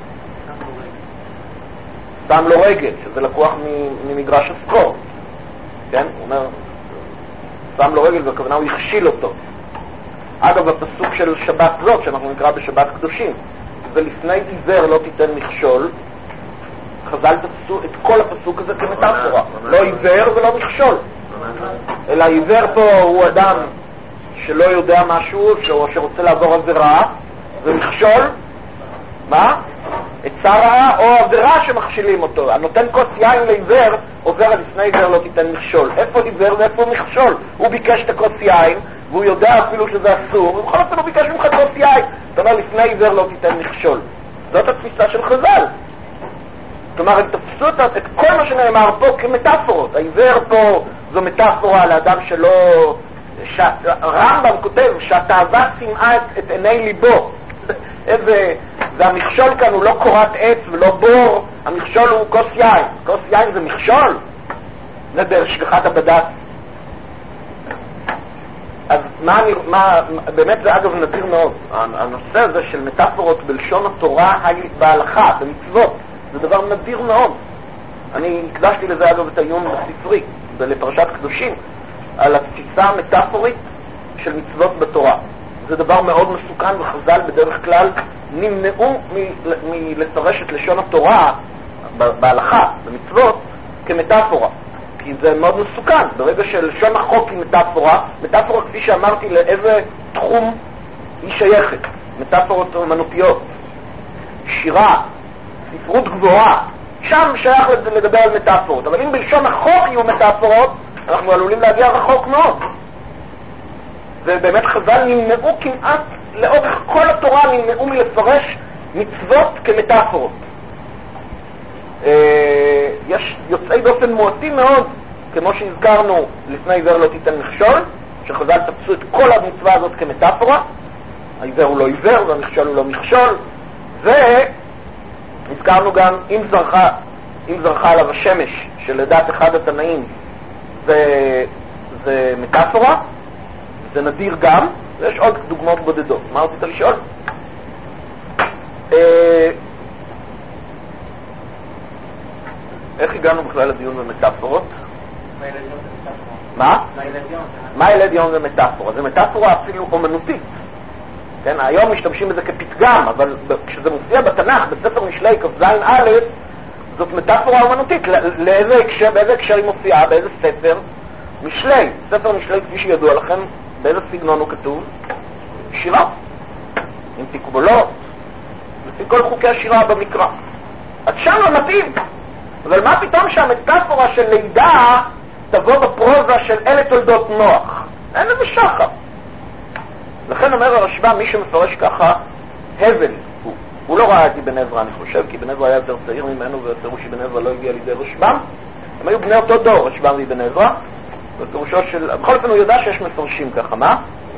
שם לו רגל, שזה לקוח ממגרש הספורט. כן? הוא אומר, שם לו רגל, והכוונה הוא יכשיל אותו. אגב, הפסוק של שבת זאת, שאנחנו נקרא בשבת קדושים, ולפני עיוור לא תיתן מכשול, חז"ל תפסו את כל הפסוק הזה כמטאפורה. לא עיוור ולא מכשול. אלא עיוור פה הוא אדם שלא יודע משהו, שרוצה לעבור עבירה, ומכשול, מה? עצה רעה או עבירה שמכשילים אותו. הנותן כוס יין לעיוור, עובר לפני עיוור לא תיתן מכשול. איפה עיוור ואיפה מכשול? הוא ביקש את הכוס יין, והוא יודע אפילו שזה אסור, ובכל אופן הוא ביקש ממך כוס יין. זאת אומרת, לפני עיוור לא תיתן מכשול. זאת התפיסה של חז"ל. זאת אומרת, הם תפסו את כל מה שנאמר פה כמטאפורות. העיוור פה זו מטאפורה לאדם שלא רמב"ם כותב שהתאווה צמאה את, את עיני ליבו. איזה, והמכשול כאן הוא לא קורת עץ ולא בור, המכשול הוא כוס יין. כוס יין זה מכשול? נדר שליחת הבד"ץ. אז מה, מה, באמת זה אגב נדיר מאוד. הנושא הזה של מטאפורות בלשון התורה בהלכה, במצוות, זה דבר נדיר מאוד. אני הקדשתי לזה אגב את העיון בספרי, לפרשת קדושים, על התפיסה המטאפורית של מצוות בתורה. זה דבר מאוד מסוכן, וחז"ל בדרך כלל נמנעו מלפרש את לשון התורה בהלכה, במצוות, כמטאפורה. כי זה מאוד מסוכן. ברגע שלשון החוק היא מטאפורה, מטאפורה כפי שאמרתי לאיזה תחום היא שייכת. מטאפורות אומנותיות, שירה, ספרות גבוהה, שם שייך לדבר על מטאפורות. אבל אם בלשון החוק יהיו מטאפורות, אנחנו עלולים להגיע רחוק מאוד. ובאמת חז"ל נמנעו כמעט, לאורך כל התורה נמנעו מלפרש מצוות כמטאפורות. יש יוצאי דופן מועטים מאוד, כמו שהזכרנו לפני עיוור לא תיתן מכשול, שחז"ל תפסו את כל המצווה הזאת כמטאפורה. העיוור הוא לא עיוור והמכשול הוא לא מכשול. והזכרנו גם אם זרחה, אם זרחה עליו השמש, שלדעת אחד התנאים זה, זה מטאפורה, זה נדיר גם, ויש עוד דוגמאות בודדות. מה רצית לשאול? איך הגענו בכלל לדיון במטאפורות? מה? מה ילד יום זה מטאפורה? זה מטאפורה אפילו אומנותית. כן, היום משתמשים בזה כפתגם, אבל כשזה מופיע בתנ"ך, בספר משלי כ"ז א', זאת מטאפורה אומנותית. לאיזה הקשר, באיזה הקשר היא מופיעה? באיזה ספר? משלי. ספר משלי, כפי שידוע לכם, באיזה סגנון הוא כתוב? שירה. עם תקבולות, לפי כל חוקי השירה במקרא. אז שם לא מתאים. אבל מה פתאום שהמטאפורה של לידה תבוא בפרוזה של אלה תולדות נוח? אין לזה שחר. לכן אומר הרשב"ם, מי שמפרש ככה, הבל הוא. הוא לא ראה את אבן עזרא, אני חושב, כי אבן עזרא היה יותר צעיר ממנו, ופירוש אבן עזרא לא הגיע לידי רשב"ם. הם היו בני אותו דור, רשב"ם ואבן עזרא. ופירושו של... בכל אופן הוא יודע שיש מפרשים ככה, מה?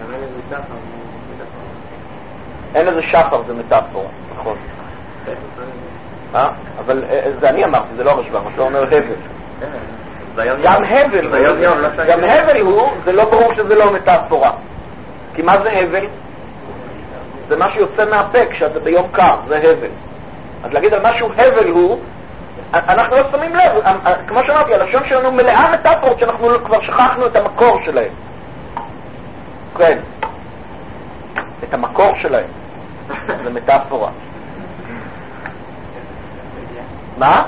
אין לזה שחר, זה מטאפורה, נכון. אה? אבל זה אני אמרתי, זה לא הרשב"ם, מה שאומר הבל. גם הבל, גם הבל הוא, זה לא ברור שזה לא מטאפורה. כי מה זה הבל? זה מה שיוצא מהפה כשאתה ביום קר, זה הבל. אז להגיד על משהו הבל הוא, אנחנו לא שמים לב, כמו שאמרתי, הלשון שלנו מלאה מטאפורות שאנחנו כבר שכחנו את המקור שלהם. כן, את המקור שלהם. זה מטאפורה. מה?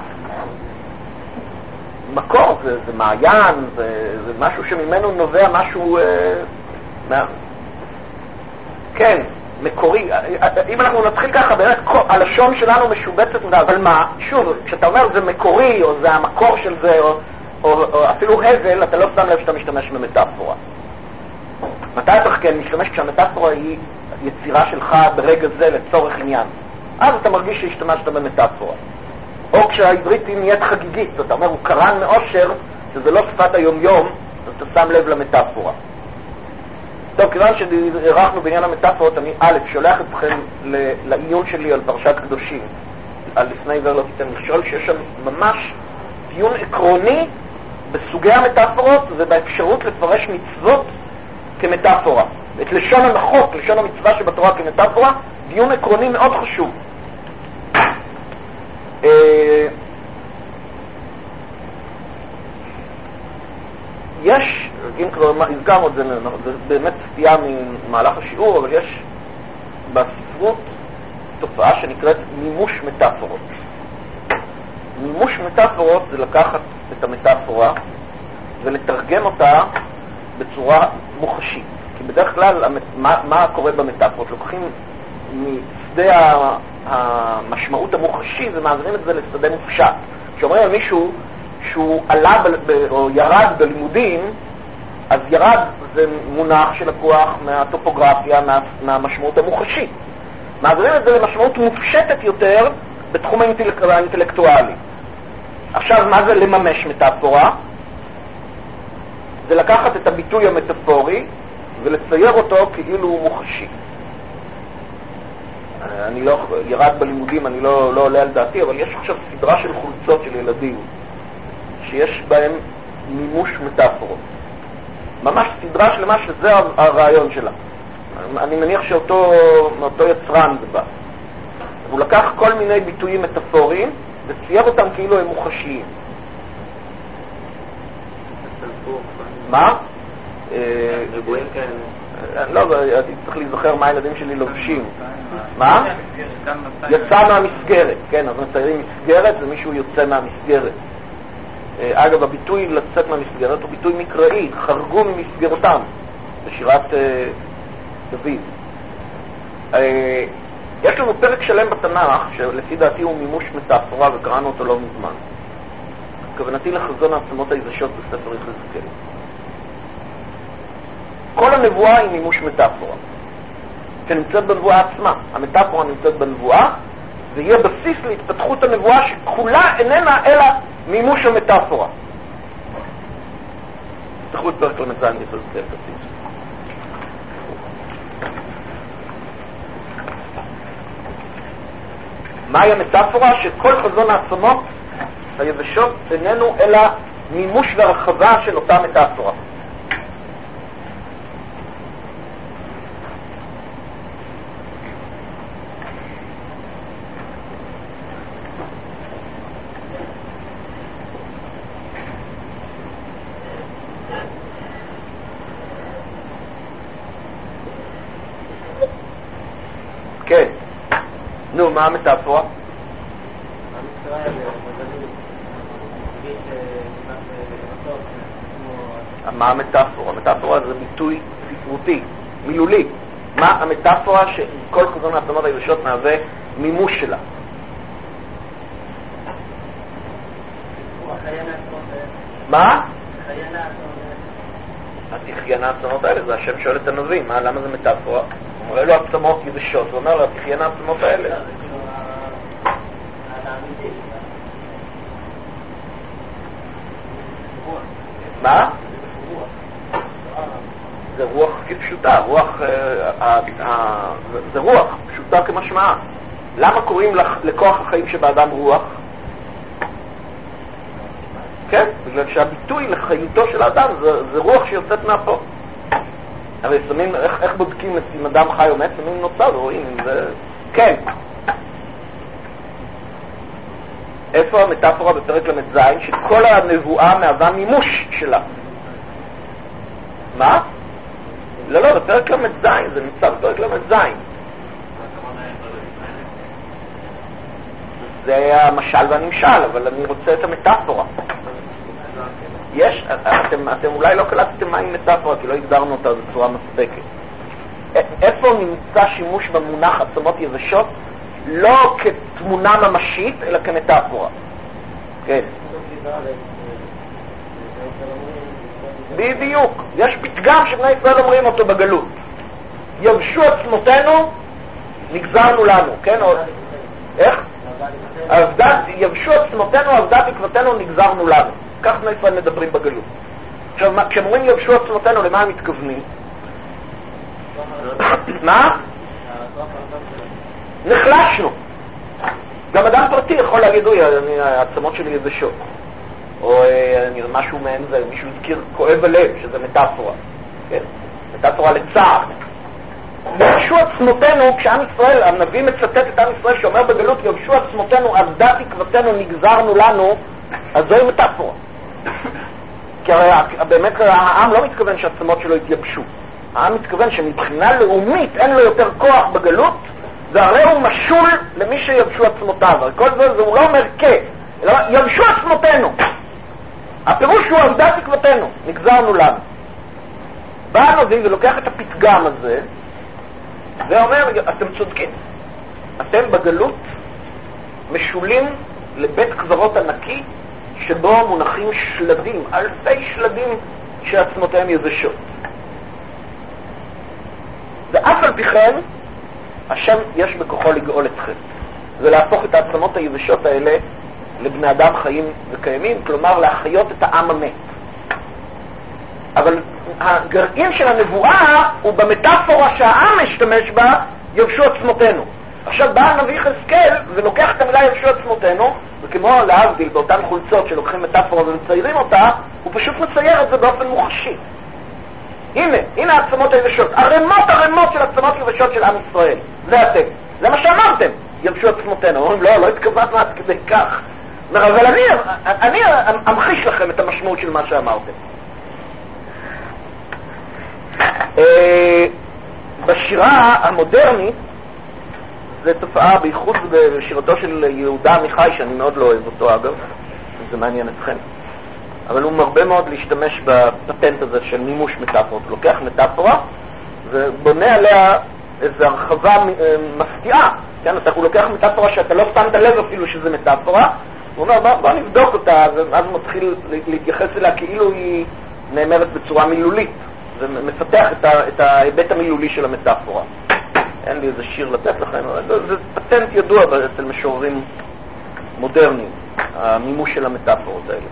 מקור, זה, זה מעיין, זה, זה משהו שממנו נובע משהו... אה, מה... כן, מקורי. אם אנחנו נתחיל ככה, באמת הלשון שלנו משובצת מדי, אבל מה? שוב, כשאתה אומר זה מקורי, או זה המקור של זה, או, או, או אפילו הבל, אתה לא שם לב שאתה משתמש במטאפורה. מתי אתה כן משתמש כשהמטאפורה היא יצירה שלך ברגע זה לצורך עניין? אז אתה מרגיש שהשתמשת במטאפורה. או כשהעברית היא נהיית חגיגית, אתה אומר, הוא קרן מאושר, שזה לא שפת היום-יום, אז אתה שם לב למטאפורה. טוב, כיוון שערכנו בעניין המטאפורות, אני א', שולח אתכם לעיון שלי על פרשת קדושים, על לפני עיוור לא תיתן מכשול, שיש שם ממש דיון עקרוני בסוגי המטאפורות ובאפשרות לפרש מצוות כמטאפורה. את לשון החוק, לשון המצווה שבתורה כמטאפורה, דיון עקרוני מאוד חשוב. יש, אם כבר הזכרנו את זה, זה באמת סטייה ממהלך השיעור, אבל יש בספרות תופעה שנקראת מימוש מטאפורות. מימוש מטאפורות זה לקחת את המטאפורה ולתרגם אותה בצורה מוחשית. כי בדרך כלל, מה, מה קורה במטאפורות? לוקחים משדה המשמעות המוחשי ומעבירים את זה לשדה מופשט. כשאומרים על מישהו שהוא עלה ב, ב, או ירד בלימודים, אז ירד זה מונח שלקוח מהטופוגרפיה, מה, מהמשמעות המוחשית. מעבירים את זה למשמעות מופשטת יותר בתחום האינטלק, האינטלקטואלי. עכשיו, מה זה לממש מטאפורה? זה לקחת את הביטוי המטאפורי ולצייר אותו כאילו הוא מוחשי. אני לא ירד בלימודים, אני לא, לא עולה על דעתי, אבל יש עכשיו סדרה של חולצות של ילדים שיש בהם מימוש מטאפורות. ממש סדרה שלמה שזה הרעיון שלה. אני מניח שאותו מאותו יצרן זה בא. הוא לקח כל מיני ביטויים מטאפוריים וצייר אותם כאילו הם מוחשיים. מה? ריבועים כאלה. לא, אני צריך להיזכר מה הילדים שלי לובשים. מה? יצא מהמסגרת, כן, אז מציירים מסגרת ומישהו יוצא מהמסגרת. אגב, הביטוי לצאת מהמסגרת הוא ביטוי מקראי, חרגו ממסגרתם, בשירת דוד. יש לנו פרק שלם בתנ"ך, שלפי דעתי הוא מימוש מטאפורה, וקראנו אותו לא מזמן. כוונתי לחזון העצמות היבשות בספר יחזקאל. כל הנבואה היא מימוש מטאפורה, שנמצאת בנבואה עצמה. המטאפורה נמצאת בנבואה, ויהיה בסיס להתפתחות הנבואה שכולה איננה אלא מימוש המטאפורה. תחו את פרק למזן יחזקאל תציב. מהי המטאפורה? שכל חזון העצמות היבשות איננו אלא מימוש והרחבה של אותה מטאפורה. כן. נו, מה המטאפורה? מה המטאפורה? המטאפורה זה ביטוי ספרותי, מילולי. מה המטאפורה שכל חזון העצמות היבשות מהווה מימוש שלה? מה? התחיינה העצמות האלה, זה השם שואל את הנביא, מה, למה זה מטאפורה? הוא אומר לו עצמות יבשות, הוא אומר לו, התחיינה העצמות האלה. מה? זה רוח כפשוטה, רוח, זה רוח פשוטה כמשמעה. למה קוראים לכוח החיים שבאדם רוח? כן, בגלל שהביטוי לחיותו של האדם זה, זה רוח שיוצאת מהפה. הרי שמים, איך, איך בודקים אם אדם חי או מת? שמים נוצר ורואים אם זה... כן. איפה המטאפורה בפרק למד זין שכל הנבואה מהווה מימוש שלה? מה? לא, לא, בפרק למד זין, זה נמצא בפרק למד זין. זה המשל והנמשל, אבל אני רוצה את המטאפורה. יש, אתם, אתם אולי לא קלטתם מה עם מטאפורה, כי לא הגדרנו אותה בצורה מספקת. איפה נמצא שימוש במונח עצמות יבשות? לא כתמונה ממשית, אלא כמטאפורה. כן. בדיוק. יש פתגם שבני ישראל אומרים אותו בגלות. יבשו עצמותינו, נגזרנו לנו. כן? איך? יבשו עצמותינו, עבדה תקוותנו, נגזרנו לנו. כך בני ישראל מדברים בגלות. עכשיו, כשהם אומרים יבשו עצמותינו, למה הם מתכוונים? מה? נחלשנו. גם אדם פרטי יכול להגיד, אוי, העצמות שלי יבשות. או משהו מהם זה, מישהו הזכיר כואב הלב, שזה מטאפורה. כן? מטאפורה לצער. יבשו עצמותינו, כשעם ישראל, הנביא מצטט את עם ישראל שאומר בגלות, יבשו עצמותינו, עבדה תקוותנו, נגזרנו לנו, אז זוהי מטאפורה. כי הרי באמת העם לא מתכוון שהעצמות שלו יתייבשו. העם מתכוון שמבחינה לאומית אין לו יותר כוח בגלות, והרי הוא משול למי שיבשו עצמותיו. כל זה, זה הוא לא אומר כן, אלא יבשו עצמותינו. הפירוש הוא עבדה תקוותנו, נגזרנו לנו. בא הנביא ולוקח את הפתגם הזה, ואומר, אתם צודקים. אתם בגלות משולים לבית קברות ענקי, שבו מונחים שלדים, אלפי שלדים שעצמותיהם יבשות. ואף על פי כן, השם יש בכוחו לגאול אתכם, ולהפוך את העצמות היבשות האלה לבני אדם חיים וקיימים, כלומר להחיות את העם המת. אבל הגרעין של הנבואה הוא במטאפורה שהעם משתמש בה, יבשו עצמותינו. עכשיו בא הנביא יחזקאל ולוקח את המילה יבשו עצמותינו, וכמו להבדיל באותן חולצות שלוקחים מטאפורה ומציירים אותה, הוא פשוט מצייר את זה באופן מוחשי. הנה, הנה העצמות היבשות, הרמות הרמות של עצמות יבשות של עם ישראל. זה אתם. זה מה שאמרתם, יבשו עצמותינו. אומרים, לא, לא התכוונו עד כדי כך. אבל אני, אני אמחיש לכם את המשמעות של מה שאמרתם. בשירה המודרנית, זה תופעה בייחוד בשירתו של יהודה עמיחי, שאני מאוד לא אוהב אותו אגב, זה מעניין אתכם. אבל הוא מרבה מאוד להשתמש בפטנט הזה של מימוש מטאפורות. הוא לוקח מטאפורה ובונה עליה איזו הרחבה מפתיעה. כן, אתה הוא לוקח מטאפורה שאתה לא שמת לב אפילו שזה מטאפורה, הוא אומר בוא, בוא נבדוק אותה, ואז הוא מתחיל להתייחס אליה כאילו היא נאמרת בצורה מילולית, ומפתח את, ה, את ההיבט המילולי של המטאפורה. אין לי איזה שיר לתת לכם, אבל זה פטנט ידוע אצל משוררים מודרניים, המימוש של המטאפורות האלה.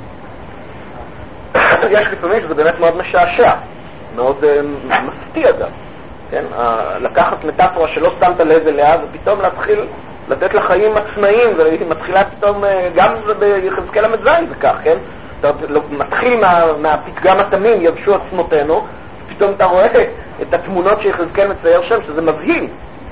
יש לפעמים שזה באמת מאוד משעשע, מאוד uh, מפתיע גם, כן? Uh, לקחת מטאפורה שלא שמת לב אליה ופתאום להתחיל לתת לה חיים עצמאיים, והיא מתחילה פתאום, uh, גם זה ביחזקאל המ"ז זה כך, כן? אתה מתחיל מה, מהפתגם התמים, יבשו עצמותינו, ופתאום אתה רואה את התמונות שיחזקאל מצייר שם, שזה מבהיל.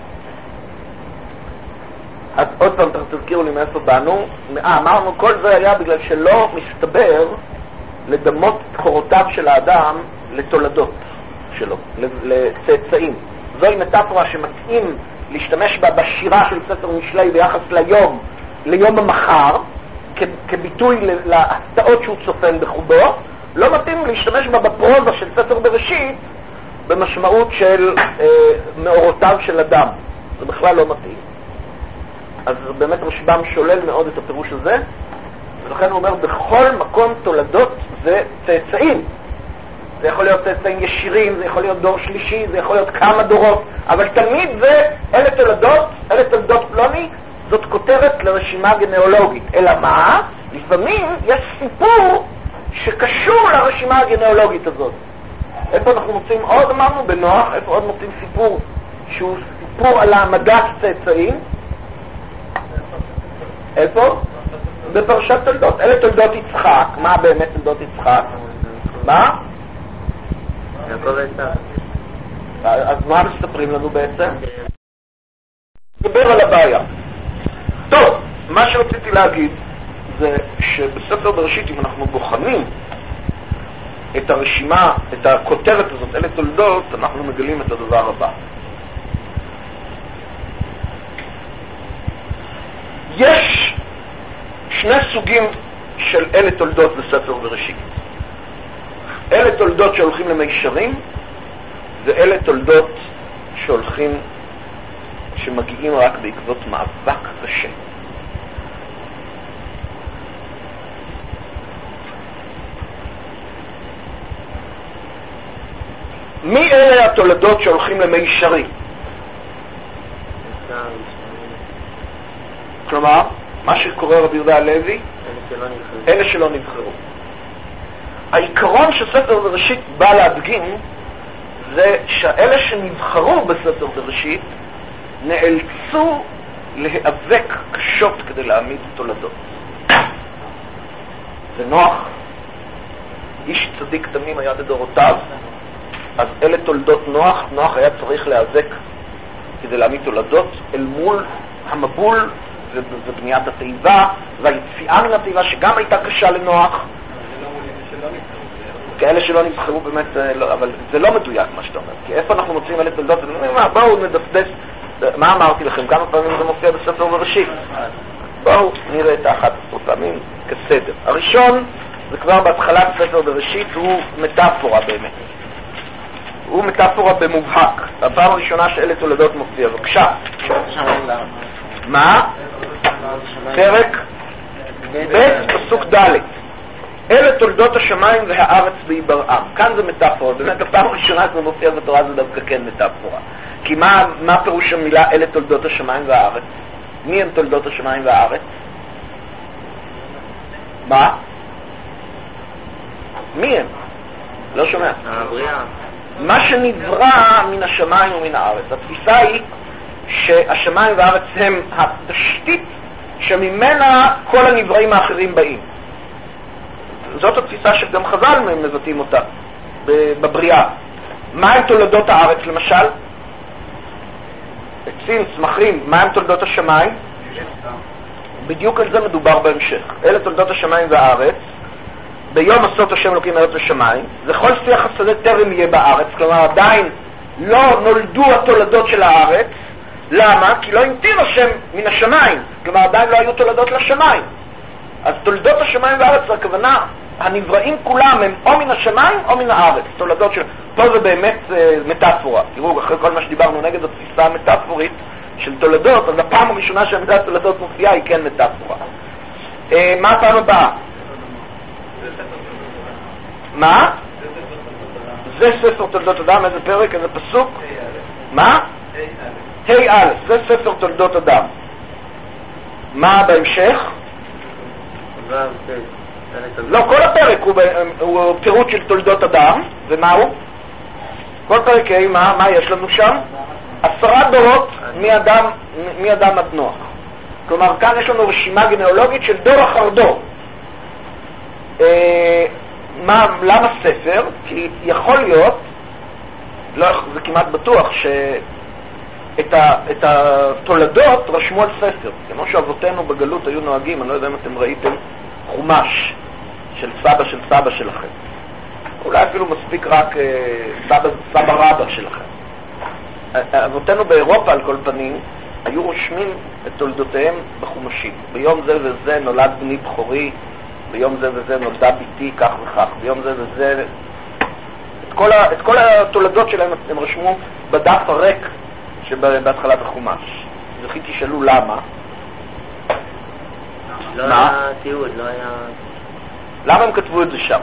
אז עוד פעם תזכירו לי מאיפה באנו. אה, אמרנו, כל זה היה בגלל שלא מסתבר לדמות את חורותיו של האדם לתולדות שלו, לצאצאים. זוהי מטאפורה שמתאים להשתמש בה בשירה של ספר משלי ביחס ליום, ליום המחר, כביטוי להפתעות שהוא צופן בחובו. לא מתאים להשתמש בה בפרוזה של ספר בראשית במשמעות של אה, מאורותיו של אדם. זה בכלל לא מתאים. אז באמת רשב"ם שולל מאוד את הפירוש הזה, ולכן הוא אומר בכל מקום תולדות זה צאצאים. זה יכול להיות צאצאים ישירים, זה יכול להיות דור שלישי, זה יכול להיות כמה דורות, אבל תמיד זה, אלה תולדות, אלה תולדות פלוני, זאת כותרת לרשימה גנאולוגית. אלא מה? לפעמים יש סיפור שקשור לרשימה הגנאולוגית הזאת. איפה אנחנו מוצאים עוד, אמרנו בנוח, איפה עוד מוצאים סיפור שהוא סיפור על העמדת צאצאים? איפה? בפרשת תולדות. אלה תולדות יצחק. מה באמת תולדות יצחק? מה? אז מה מספרים לנו בעצם? נדבר על הבעיה. טוב, מה שרציתי להגיד זה שבספר בראשית, אם אנחנו בוחנים את הרשימה, את הכותרת הזאת, אלה תולדות, אנחנו מגלים את הדבר הבא. יש שני סוגים של אלה תולדות בספר בראשית. אלה תולדות שהולכים למישרים, ואלה תולדות שהולכים, שמגיעים רק בעקבות מאבק קשה. מי אלה התולדות שהולכים למישרים? כלומר, מה שקורא רבי יהודה הלוי, אלה שלא נבחרו. העיקרון שספר בראשית בא להדגים זה שאלה שנבחרו בספר בראשית נאלצו להיאבק קשות כדי להעמיד תולדות. זה נוח, איש צדיק תמים היה בדורותיו, אז אלה תולדות נוח. נוח היה צריך להיאבק כדי להעמיד תולדות אל מול המבול ובניית התיבה והיציאה מן התיבה שגם הייתה קשה לנוח. כאלה שלא נבחרו באמת, לא, אבל זה לא מדויק מה שאתה אומר, כי איפה אנחנו מוצאים אלה תולדות? מה, בואו נדפדס, מה אמרתי לכם? כמה פעמים זה מופיע בספר בראשית? בואו נראה את האחת עשרה פעמים כסדר. הראשון, זה כבר בהתחלת ספר בראשית, הוא מטאפורה באמת. הוא מטאפורה במובהק. הפעם הראשונה שאלה תולדות מופיע. בבקשה. מה? פרק ב' פסוק ד'. אלה תולדות השמיים והארץ בהיברעם. כאן זה מטאפורה. באמת הפעם הראשונה זה מופיע בתורה, זה דווקא כן מטאפורה. כי מה, מה פירוש המילה אלה תולדות השמיים והארץ? מי הם תולדות השמיים והארץ? מה? מי הם? לא שומע. הבריאה. מה שנברא מן השמיים ומן הארץ. התפיסה היא שהשמיים והארץ הם התשתית שממנה כל הנבראים האחרים באים. זאת התפיסה שגם חז"ל מבטאים אותה בבריאה. מה הם תולדות הארץ למשל? עצים, צמחים. מה הם תולדות השמיים? בדיוק על זה מדובר בהמשך. אלה תולדות השמיים והארץ. ביום עשות השם אלוקים ארץ ושמיים. לכל שיח השדה טרם יהיה בארץ, כלומר עדיין לא נולדו התולדות של הארץ. למה? כי לא המטיר השם מן השמיים, כלומר עדיין לא היו תולדות לשמיים. אז תולדות השמיים והארץ, הכוונה, הנבראים כולם הם או מן השמיים או מן הארץ. תולדות של... פה זה באמת אה, מטאפורה. תראו, אחרי כל מה שדיברנו נגד התפיסה המטאפורית של תולדות, אז הפעם הראשונה שהמילה תולדות מופיעה היא כן מטאפורה. אה, מה הפעם הבאה? מה? זה ספר תולדות אדם, איזה פרק, איזה פסוק? מה? היי א', זה ספר תולדות אדם. מה בהמשך? לא, כל הפרק הוא, הוא פירוט של תולדות אדם, ומה הוא? כל פרק היי, מה, מה יש לנו שם? עשרה דורות מאדם, מאדם עד נוח. כלומר, כאן יש לנו רשימה גנאולוגית של דור אחר דור. אה, מה, למה ספר? כי יכול להיות, לא, זה כמעט בטוח, ש... את, ה, את התולדות רשמו על ספר. כמו שאבותינו בגלות היו נוהגים, אני לא יודע אם אתם ראיתם חומש של סבא של סבא שלכם. אולי אפילו מספיק רק סבא, סבא רבא שלכם. אבותינו באירופה על כל פנים היו רושמים את תולדותיהם בחומשים. ביום זה וזה נולד בני בחורי, ביום זה וזה נולדה ביתי כך וכך, ביום זה וזה... את כל, ה, את כל התולדות שלהם הם רשמו בדף הריק שבהתחלת החומש. וכי תשאלו למה? לא היה תיעוד, לא היה... למה הם כתבו את זה שם?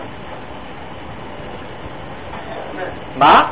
מה?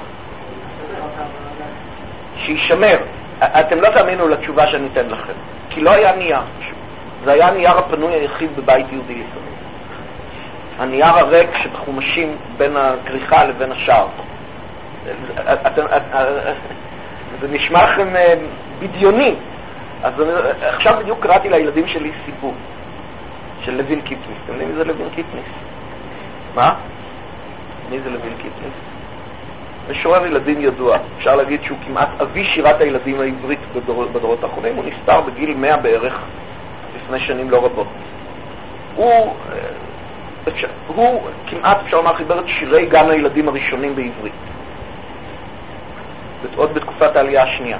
שישמר. אתם לא תאמינו לתשובה שאני אתן לכם. כי לא היה נייר. זה היה הנייר הפנוי היחיד בבית יהודי לפעמים. הנייר הריק שבחומשים בין הכריכה לבין השער. אתם... זה נשמע לכם בדיוני. אז עכשיו בדיוק קראתי לילדים שלי סיפור של לוין קיפניס. אתם יודעים מי זה לוין קיפניס? מה? מי זה לוין קיפניס? משורר ילדים ידוע. אפשר להגיד שהוא כמעט אבי שירת הילדים העברית בדור, בדורות האחרונים. הוא נפטר בגיל מאה בערך לפני שנים לא רבות. הוא, הוא כמעט, אפשר לומר, חיבר את שירי גן הילדים הראשונים בעברית. עוד בתקופת העלייה השנייה.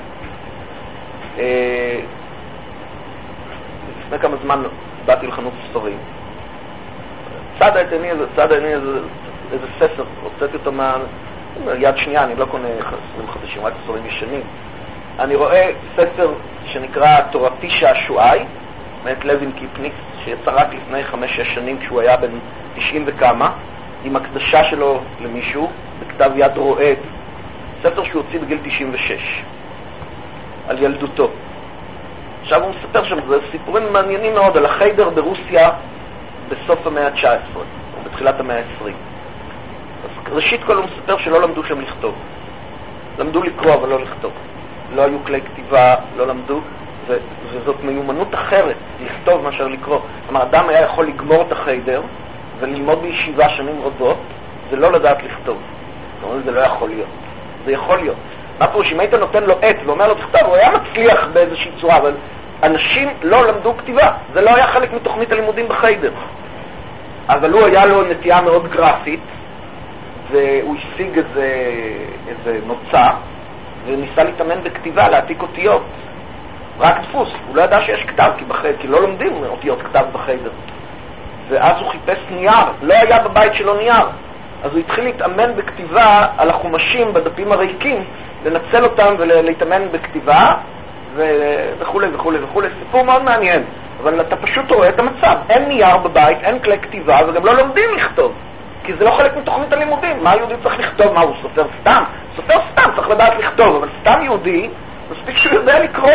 לפני כמה זמן באתי לחנות ספרים. צד העיני איזה, צד העיני איזה, איזה ספר, הוצאתי אותו מה... יד שנייה, אני לא קונה ספרים חדשים, רק ספרים ישנים. אני רואה ספר שנקרא תורתי שעשועי, מאת לוין קיפניס, שיצא רק לפני חמש שש שנים כשהוא היה בן תשעים וכמה, עם הקדשה שלו למישהו, בכתב יד רועד. ספר שהוא הוציא בגיל תשעים ושש, על ילדותו. עכשיו הוא מספר שם, זה סיפורים מעניינים מאוד, על החיידר ברוסיה בסוף המאה ה-תשע עשרה, או בתחילת המאה ה-עשרים. אז ראשית כל הוא מספר שלא למדו שם לכתוב. למדו לקרוא, אבל לא לכתוב. לא היו כלי כתיבה, לא למדו, ו- וזאת מיומנות אחרת, לכתוב מאשר לקרוא. כלומר, אדם היה יכול לגמור את החיידר, וללמוד בישיבה שנים רבות, זה לא לדעת לכתוב. זאת אומרת, זה לא יכול להיות. זה יכול להיות. מה פירוש, אם היית נותן לו עט ואומר לו תכתוב, הוא היה מצליח באיזושהי צורה, אבל אנשים לא למדו כתיבה. זה לא היה חלק מתוכנית הלימודים בחיידר. אבל הוא היה לו נטייה מאוד גרפית, והוא השיג איזה, איזה נוצה, וניסה להתאמן בכתיבה, להעתיק אותיות. רק דפוס. הוא לא ידע שיש כתב, כי, בחיידר, כי לא לומדים אותיות כתב בחיידר. ואז הוא חיפש נייר. לא היה בבית שלו נייר. אז הוא התחיל להתאמן בכתיבה על החומשים בדפים הריקים, לנצל אותם ולהתאמן בכתיבה וכו' וכו' וכו'. סיפור מאוד מעניין, אבל אתה פשוט רואה את המצב. אין נייר בבית, אין כלי כתיבה, וגם לא לומדים לכתוב, כי זה לא חלק מתוכנית הלימודים. מה יהודי צריך לכתוב? מה, הוא סופר סתם? סופר סתם, צריך לדעת לכתוב, אבל סתם יהודי, מספיק שהוא יודע לקרוא.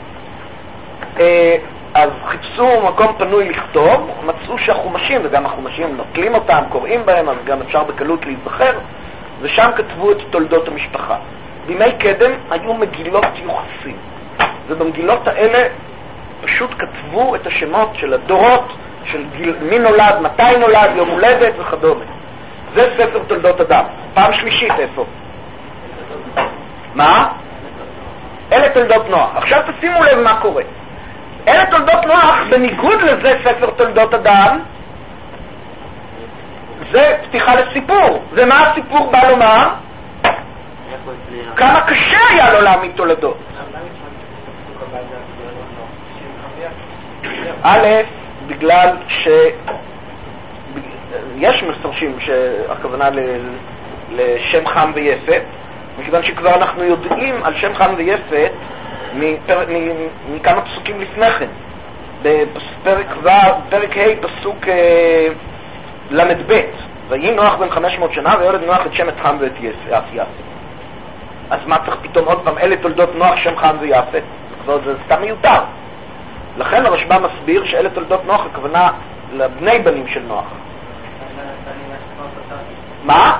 אז חיפשו מקום פנוי לכתוב, מצאו שהחומשים, וגם החומשים נוטלים אותם, קוראים בהם, אז גם אפשר בקלות להיזכר, ושם כתבו את תולדות המשפחה. בימי קדם היו מגילות יוחסין, ובמגילות האלה פשוט כתבו את השמות של הדורות, של גיל, מי נולד, מתי נולד, יום הולדת וכדומה. זה ספר תולדות אדם. פעם שלישית איפה? מה? אלה תולדות נוח. עכשיו תשימו לב מה קורה. אלה תולדות נוח, בניגוד לזה ספר תולדות אדם, זה פתיחה לסיפור. זה מה הסיפור בא לומר? כמה קשה היה לו להעמיד תולדות. א', בגלל ש... יש מפרשים שהכוונה לשם חם ויפת, מכיוון שכבר אנחנו יודעים על שם חם ויפת מכמה פסוקים לפני כן. בפרק ה' פסוק למד ב', ויהי נוח בן חמש מאות שנה ויולד נוח את שם את חם ואת יפת. אז מה צריך פתאום עוד פעם? אלה תולדות נוח, שם חם ויפת. כבר זה סתם מיותר. לכן הרשב"א מסביר שאלה תולדות נוח הכוונה לבני בנים של נוח. מה?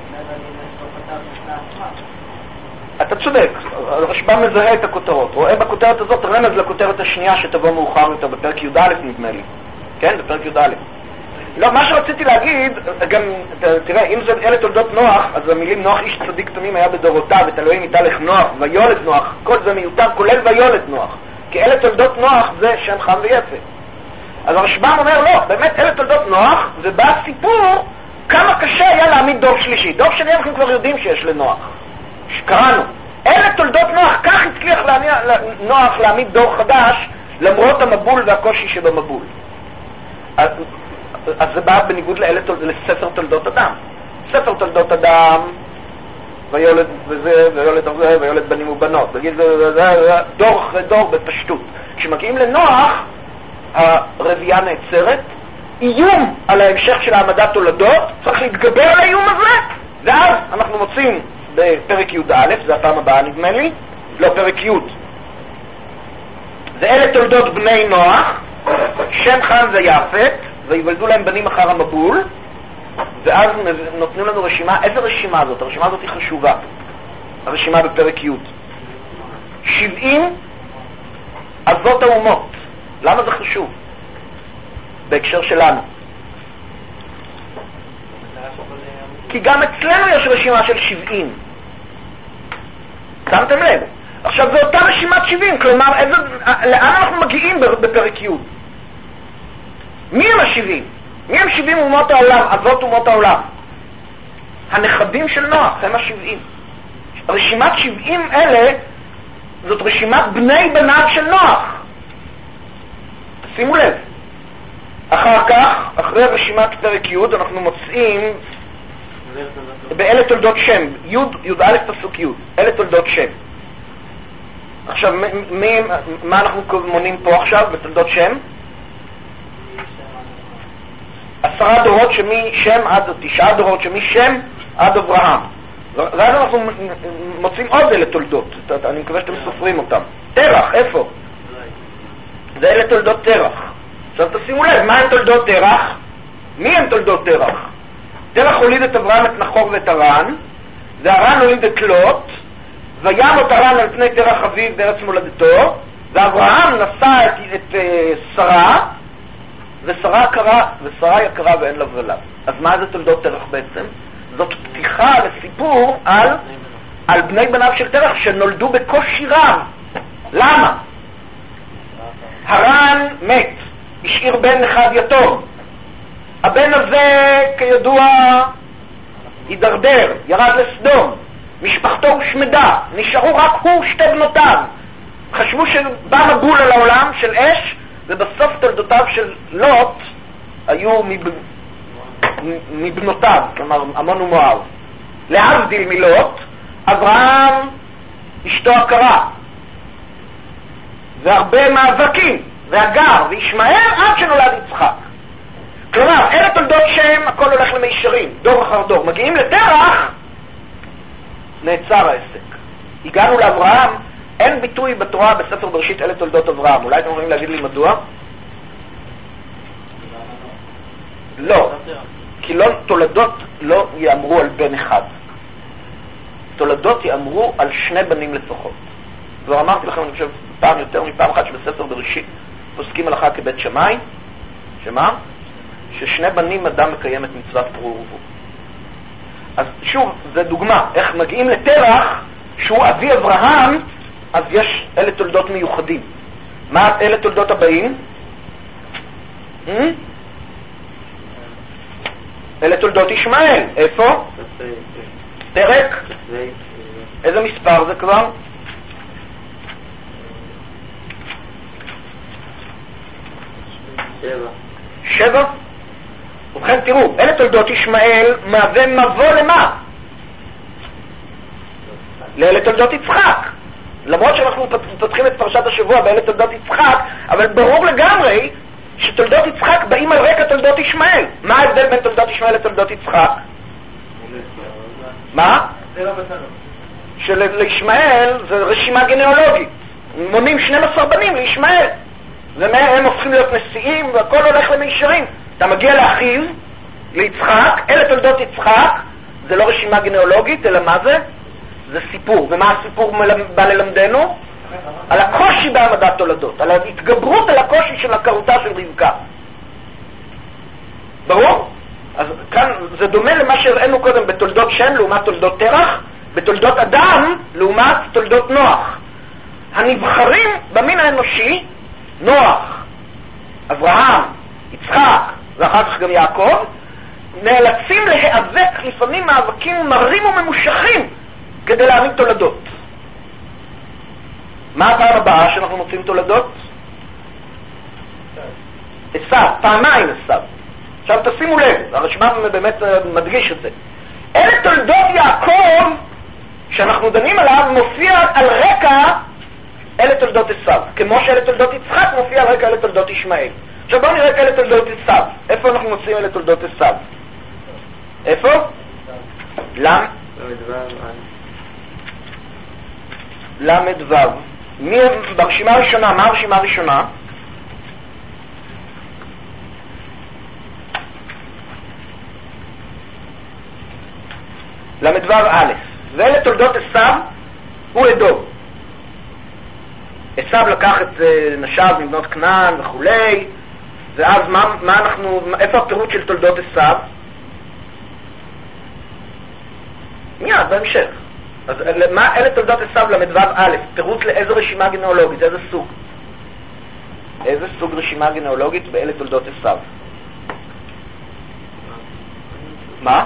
אתה צודק, הרשב"א מזהה את הכותרות, רואה בכותרת הזאת רמז לכותרת השנייה שתבוא מאוחר יותר בפרק י"א נדמה לי, כן? בפרק י"א. לא, מה שרציתי להגיד, גם, תראה, אם זה אלה תולדות נוח, אז המילים נוח איש צדיק תמים היה בדורותיו, את אלוהים יתהלך נוח, ויולד נוח, כל זה מיותר, כולל ויולד נוח, כי אלה תולדות נוח זה שם חם ויפת. אז הרשב"א אומר, לא, באמת אלה תולדות נוח, ובא סיפור כמה קשה היה להעמיד דור שלישי. דור שני אנחנו כבר יודעים שיש לנוח, שקראנו. אלה תולדות נוח, כך הצליח נוח להעמיד דור חדש, למרות המבול והקושי שבמבול. אז, אז זה בא בניגוד לאלה, לספר תולדות אדם. ספר תולדות אדם, ויולד וזה, ויולד וזה, ויולד בנים ובנות. בגיל זה, זה, זה, דור אחרי דור בפשטות. כשמגיעים לנוח, הרבייה נעצרת, איום על ההמשך של העמדת תולדות, צריך להתגבר על האיום הזה, ואז אנחנו מוצאים בפרק י"א, זה הפעם הבאה נדמה לי, לא פרק י', זה אלה תולדות בני נוח, שם חם ויפת, ויוולדו להם בנים אחר המבול, ואז נותנים לנו רשימה. איזה רשימה הזאת? הרשימה הזאת היא חשובה, הרשימה בפרק י', שבעים אבות האומות. למה זה חשוב? בהקשר שלנו. כי גם אצלנו יש רשימה של שבעים. שמתם לב? עכשיו זה אותה רשימת שבעים, כלומר איזה, לאן אנחנו מגיעים בפרק י'? מי הם השבעים? מי הם שבעים אומות העולם, אבות אומות העולם? הנכדים של נוח, הם השבעים. רשימת שבעים אלה זאת רשימת בני בניו של נוח. שימו לב. אחר כך, אחרי רשימת פרק י', אנחנו מוצאים באלה תולדות שם, י' י"א פסוק י', אלה תולדות שם. עכשיו, מי, מה אנחנו מונים פה עכשיו בתולדות שם? עשרה דורות שמשם עד, תשעה דורות שמשם עד אברהם. ואז אנחנו מוצאים עוד אלה תולדות, אני מקווה שאתם סופרים אותם. תרח, איפה? זה אלה תולדות תרח. עכשיו תשימו לב, מה הם תולדות תרח? מי הם תולדות תרח? תרח הוליד את אברהם, את נחור ואת הרן, והרן הוליד את לוט, וימות הרן על פני תרח אביו בארץ מולדתו, ואברהם נשא את, את uh, שרה, ושרה יקרה, ושרה יקרה ואין לה ולד. אז מה זה תולדות תרח בעצם? זאת פתיחה לסיפור על, על בני בניו של תרח שנולדו בקושי רב. למה? הרן מת, השאיר בן אחד יתום. הבן הזה, כידוע, הידרדר, ירד לסדום. משפחתו הושמדה, נשארו רק הוא שתי בנותיו. חשבו שבא מבול על העולם של אש, ובסוף תולדותיו של לוט היו מב... מבנותיו, כלומר עמון ומואב. להבדיל מלוט, אברהם אשתו הכרה, והרבה מאבקים, והגר, וישמעאל עד שנולד יצחק. כלומר, אלה תולדות שם, הכל הולך למישרים, דור אחר דור. מגיעים לתרח, נעצר העסק. הגענו לאברהם, אין ביטוי בתורה בספר בראשית אלה תולדות אברהם. אולי אתם יכולים להגיד לי מדוע? לא, כי לא, תולדות לא יאמרו על בן אחד. תולדות יאמרו על שני בנים לפחות. כבר אמרתי לכם, אני חושב, פעם יותר מפעם אחת שבספר בראשית פוסקים הלכה כבית שמאי, שמה? ששני בנים אדם מקיים את מצוות פרו ורבו. אז שוב, זו דוגמה, איך מגיעים לתרח, שהוא אבי אברהם, אז יש אלה תולדות מיוחדים. מה אלה תולדות הבאים? Hmm? אלה תולדות ישמעאל. איפה? פרק? איזה מספר זה כבר? שבע. שבע? ובכן תראו, אלה תולדות ישמעאל מהווה מבוא למה? לאלה תולדות יצחק. למרות שאנחנו פותחים את פרשת השבוע באלה תולדות יצחק, אבל ברור לגמרי שתולדות יצחק באים על רקע תולדות ישמעאל. מה ההבדל בין תולדות ישמעאל לתולדות יצחק? מה? שלישמעאל זה רשימה גנאולוגית. מונים שנים עשר בנים לישמעאל. ומהם הופכים להיות נשיאים והכל הולך למישרים. אתה מגיע לאחיו, ליצחק, אלה תולדות יצחק, זה לא רשימה גנאולוגית, אלא מה זה? זה סיפור. ומה הסיפור בא ללמדנו? על הקושי בהעמדת תולדות, על ההתגברות על הקושי של הכרותה של רבקה. ברור? אז כאן זה דומה למה שהראינו קודם בתולדות שם לעומת תולדות תרח, בתולדות אדם לעומת תולדות נוח. הנבחרים במין האנושי, נוח, אברהם, יצחק ואחר כך גם יעקב, נאלצים להיאבק לפעמים מאבקים מרים וממושכים כדי להעמיד תולדות. מה הפעם הבאה שאנחנו מוצאים תולדות? עשיו, פעמיים עשיו. עכשיו תשימו לב, הרשימה באמת מדגיש את זה. אלה תולדות יעקב שאנחנו דנים עליו מופיע על רקע אלה תולדות עשיו, כמו שאלה תולדות יצחק מופיע על רקע אלה תולדות ישמעאל. עכשיו בואו נראה כאלה תולדות עשיו. איפה אנחנו מוצאים אלה תולדות עשיו? איפה? למה? למד וו. מי ברשימה הראשונה? מה הרשימה הראשונה? למד וו א'. ואלה תולדות עשיו הוא אדום. עשיו לקח את נשיו מבנות כנען וכולי, ואז מה, מה אנחנו, איפה הפירוט של תולדות עשיו? מיד, בהמשך. אז מה אלה תולדות עשיו למדו א', פירוט לאיזו רשימה גנאולוגית, איזה סוג? איזה סוג רשימה גנאולוגית באלה תולדות עשיו? מה?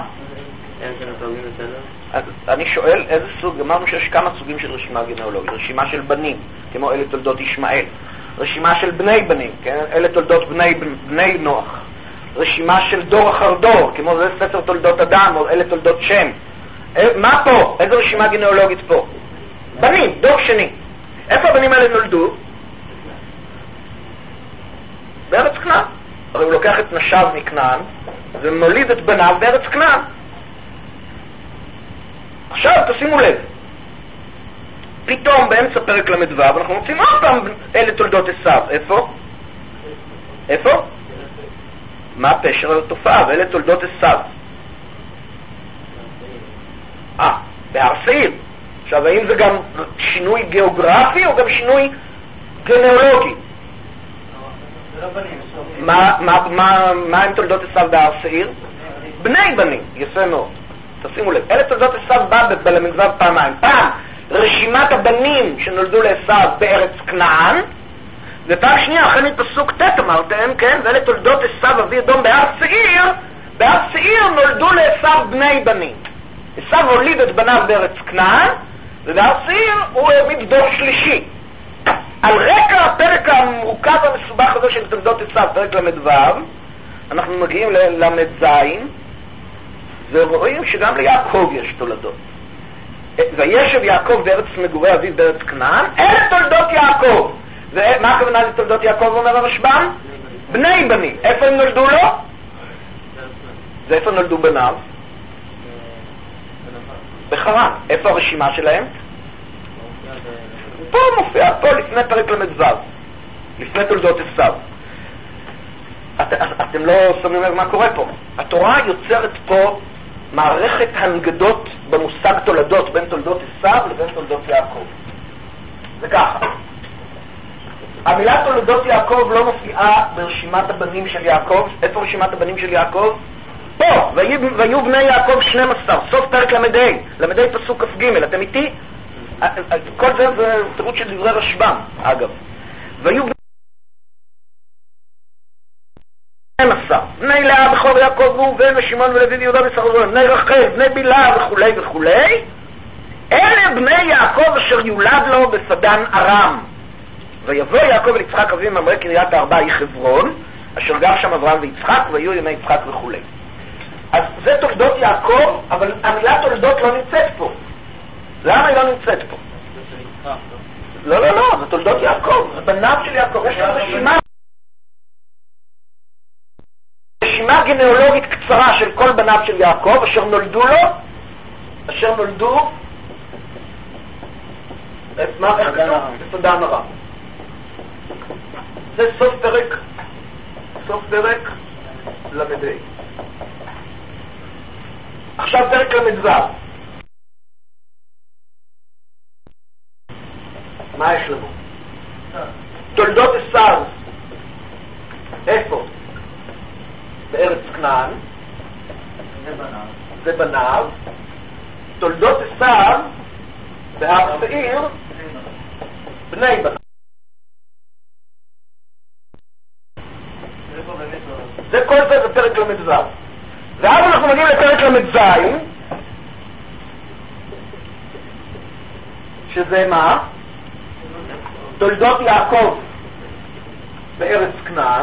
אז אני שואל איזה סוג, אמרנו שיש כמה סוגים של רשימה גנאולוגית, רשימה של בנים, כמו אלה תולדות ישמעאל, רשימה של בני בנים, כן? אלה תולדות בני, בני נוח, רשימה של דור אחר דור, כמו זה ספר תולדות אדם, או אלה תולדות שם. מה פה? איזו רשימה גנאולוגית פה? בנים, דור שני. איפה הבנים האלה נולדו? בארץ כנען. הרי הוא לוקח את נשיו מכנען ומוליד את בניו בארץ כנען. עכשיו תשימו לב, פתאום באמצע פרק למדו אנחנו מוצאים עוד פעם אלה תולדות עשיו. איפה? איפה? מה פשר התופעה? ואלה תולדות עשיו. אה, בהר שעיר. עכשיו, האם זה גם שינוי גיאוגרפי או גם שינוי גנאולוגי? מה, מה, מה, מה הם תולדות עשיו בהר שעיר? בני בנים, יפה מאוד. תשימו לב, אלה תולדות עשיו בא בלמדו פעמיים. פעם, רשימת הבנים שנולדו לעשיו בארץ כנען, ופעם שנייה, אחרי מפסוק ת' אמרתם, כן, ואלה תולדות עשיו אבי אדום בהר שעיר, בהר שעיר נולדו לעשיו בני בנים. עשיו הוליד את בניו בארץ כנען, ובהר שעיר הוא העמיד דור שלישי. על רקע הפרק המורכב המסובך הזה של תולדות עשיו, פרק למדו, אנחנו מגיעים ללמד זין, ורואים שגם ליעקב יש תולדות. וישב יעקב בארץ מגורי אביו בארץ כנען, אלה תולדות יעקב. ומה הכוונה לתולדות יעקב, אומר הרשב"ם? בני בנים. איפה הם נולדו לו? ואיפה נולדו בניו? בחרן. איפה הרשימה שלהם? פה מופיע, פה לפני פרק למדו, לפני תולדות עשיו. את, אתם לא שמים לב מה קורה פה. התורה יוצרת פה מערכת הנגדות במושג תולדות בין תולדות עשיו לבין תולדות יעקב. זה ככה. המילה תולדות יעקב לא מופיעה ברשימת הבנים של יעקב. איפה רשימת הבנים של יעקב? פה, ויהיו בני יעקב שנים עשר, סוף פרק למדי, למדי פסוק כ"ג. אתם איתי? כל זה זה תירוץ של דברי רשב"ם, אגב. ויהיו בני שנים עשר, בני לאה בכור יעקב ראובן ושמעון ולוי ויהודה ויששכר, בני רחל, בני בלהה וכולי וכולי. אלה בני יעקב אשר יולד לו בפדן ארם. ויבוא יעקב אל יצחק אביו ממרא קריית הארבע היא חברון, אשר גר שם אברהם ויצחק, ויהיו ימי יצחק וכולי. אז זה תולדות יעקב, אבל המילה תולדות לא נמצאת פה. למה היא לא נמצאת פה? לא, לא, לא, זה תולדות יעקב, זה בניו של יעקב. יש כאן רשימה רשימה גנאולוגית קצרה של כל בניו של יעקב, אשר נולדו לו, אשר נולדו את מה? איך כתוב? בפדן ארם. זה סוף פרק, סוף פרק למדי. עכשיו פרק למדו. מה יש לנו? תולדות עשיו. איפה? בארץ כנען. זה בניו. תולדות עשיו בהר שעיר, בני בניו. זה כל זה זה פרק למדו. ואז אנחנו מגיעים לפרק למדו, שזה מה? תולדות יעקב בארץ כנען.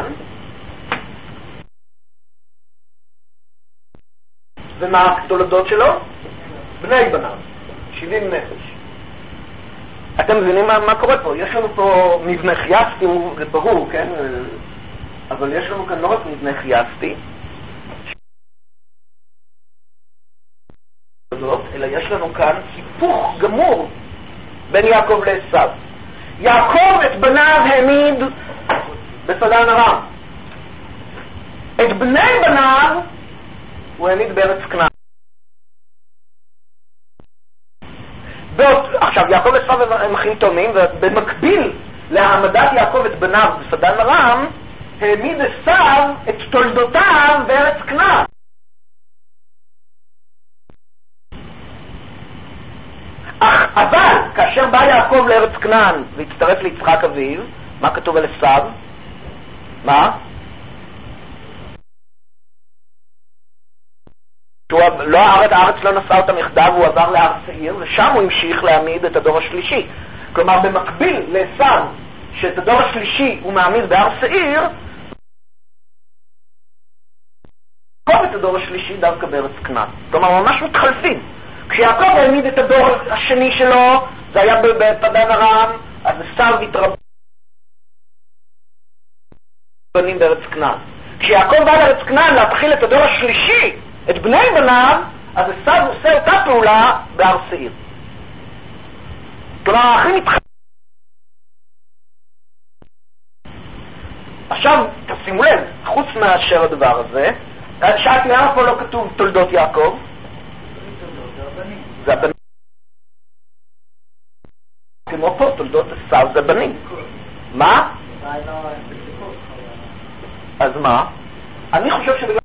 ומה התולדות שלו? בני בניו, שבעים נפש. אתם מבינים מה, מה קורה פה? יש לנו פה מבנה חייסטי, זה ברור, כן? אבל יש לנו כאן לא רק מבנה חייסטי, אלא יש לנו כאן היפוך גמור בין יעקב לעשיו. יעקב את בניו העמיד בפדן ארם. את בני בניו הוא העמיד בארץ כנען. עכשיו, יעקב ועשיו הם אחים תאומים, ובמקביל להעמדת יעקב את בניו בפדן ארם, העמיד עשיו את תולדותיו בארץ כנען. אך, אבל, כאשר בא יעקב לארץ כנען והצטרף ליצחק אביו, מה כתוב על עשיו? מה? לא, הארץ, הארץ לא נשא אותם יחדיו, הוא עבר להר שעיר, ושם הוא המשיך להעמיד את הדור השלישי. כלומר, במקביל לעשיו, שאת הדור השלישי הוא מעמיד בהר שעיר, יעקב את הדור השלישי דווקא בארץ כנען. כלומר, ממש מתחלפים. כשיעקב העמיד את הדור השני שלו, זה היה בפדן ארם, אז עשיו התרבה בנים בארץ כנען. כשיעקב בא לארץ כנען להתחיל את הדור השלישי, את בני בניו, אז עשיו עושה אותה פעולה בהר שעיר. כלומר, האחים מתחלפים. עכשיו, תשימו לב, חוץ מאשר הדבר הזה, שאלתי למה פה לא כתוב תולדות יעקב? זה הבנים. כמו פה, תולדות עשיו זה בנים. מה? אז מה? אני חושב שבגלל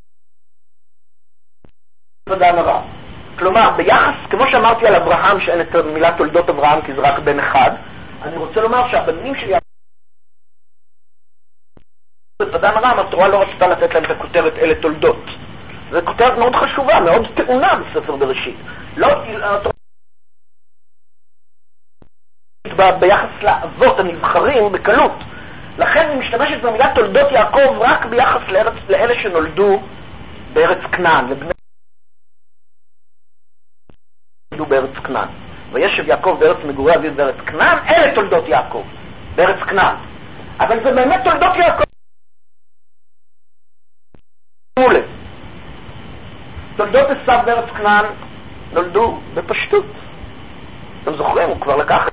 פדן ארם. כלומר, ביחס, כמו שאמרתי על אברהם, שאין את המילה תולדות אברהם כי זה רק בן אחד, אני רוצה לומר שהבנים של יעקב בפדן ארם, התורה לא רצתה לתת להם את הכותרת אלה תולדות. זו כותרת מאוד חשובה, מאוד טעונה בספר בראשית. לא, ביחס לאבות הנבחרים בקלות. לכן היא משתמשת במילה תולדות יעקב רק ביחס לארץ, לאלה שנולדו בארץ כנען, לבני נולדו בארץ כנען. וישב יעקב בארץ מגורי אביו בארץ כנען, אלה תולדות יעקב, בארץ כנען. אבל זה באמת תולדות יעקב. מולה. תולדות עשיו בארץ כנען נולדו בפשטות. אתם זוכרים, הוא כבר לקח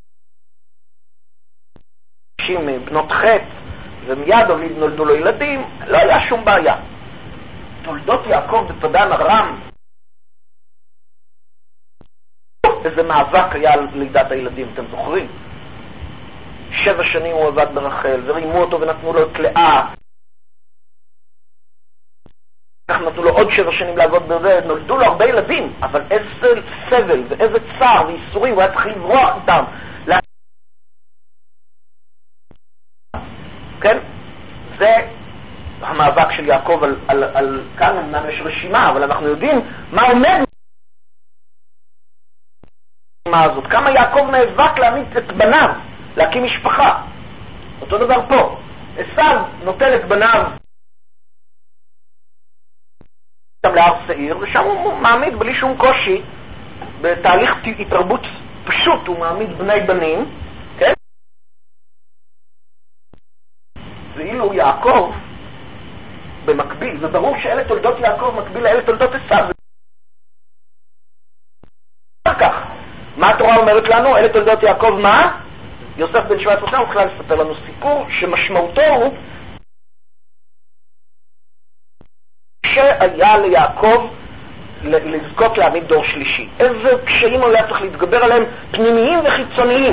נשים מבנות חטא, ומיד נולדו לו ילדים, לא היה שום בעיה. תולדות יעקב בפדן ארם המאבק היה על לידת הילדים, אתם זוכרים? שבע שנים הוא עבד ברחל, ורימו אותו ונתנו לו את לאה. כך נתנו לו עוד שבע שנים לעבוד בזה, נולדו לו הרבה ילדים, אבל איזה סבל ואיזה צער וייסורים, הוא היה צריך לברוח איתם. כן? זה המאבק של יעקב על, על, על כאן אמנם יש רשימה, אבל אנחנו יודעים מה עומד ברשימה הזאת. כמה יעקב נאבק להעמיד את בניו, להקים משפחה. אותו דבר פה. עשיו נוטל את בניו להר שעיר, ושם הוא מעמיד בלי שום קושי, בתהליך התרבות פשוט, הוא מעמיד בני בנים, כן? ואילו יעקב במקביל, וברור שאלה תולדות יעקב מקביל לאלה תולדות עשיו. כך, מה התורה אומרת לנו? אלה תולדות יעקב מה? יוסף בן שבט ראשון, הוא בכלל לספר לנו סיפור שמשמעותו הוא שהיה ליעקב לזכות להעמיד דור שלישי. איזה קשיים הוא היה צריך להתגבר עליהם, פנימיים וחיצוניים.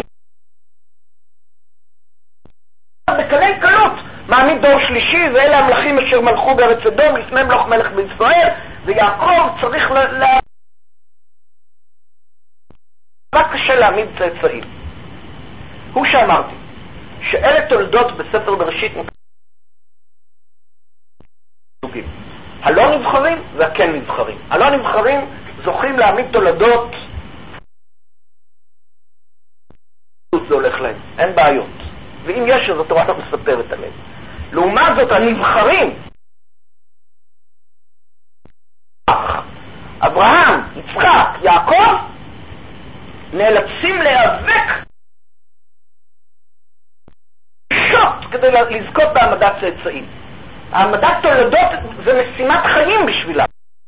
בקלי קלות מעמיד דור שלישי, ואלה המלכים אשר מלכו בארץ אדום לפני מלך מלך בישראל, ויעקב צריך ל... ל... רק קשה להעמיד צאצאים. הוא שאמרתי שאלה תולדות בספר בראשית סוגים. הלא נבחרים והכן נבחרים. הלא נבחרים זוכים להעמיד תולדות, זה הולך להם, אין בעיות. ואם יש, אז התורה לא מספרת עליהם. לעומת זאת, הנבחרים, אברהם, יצחק, יעקב, נאלצים להיאבק שוט כדי לזכות בהעמדת צאצאים. העמדת תולדות זה משימת חיים בשבילה.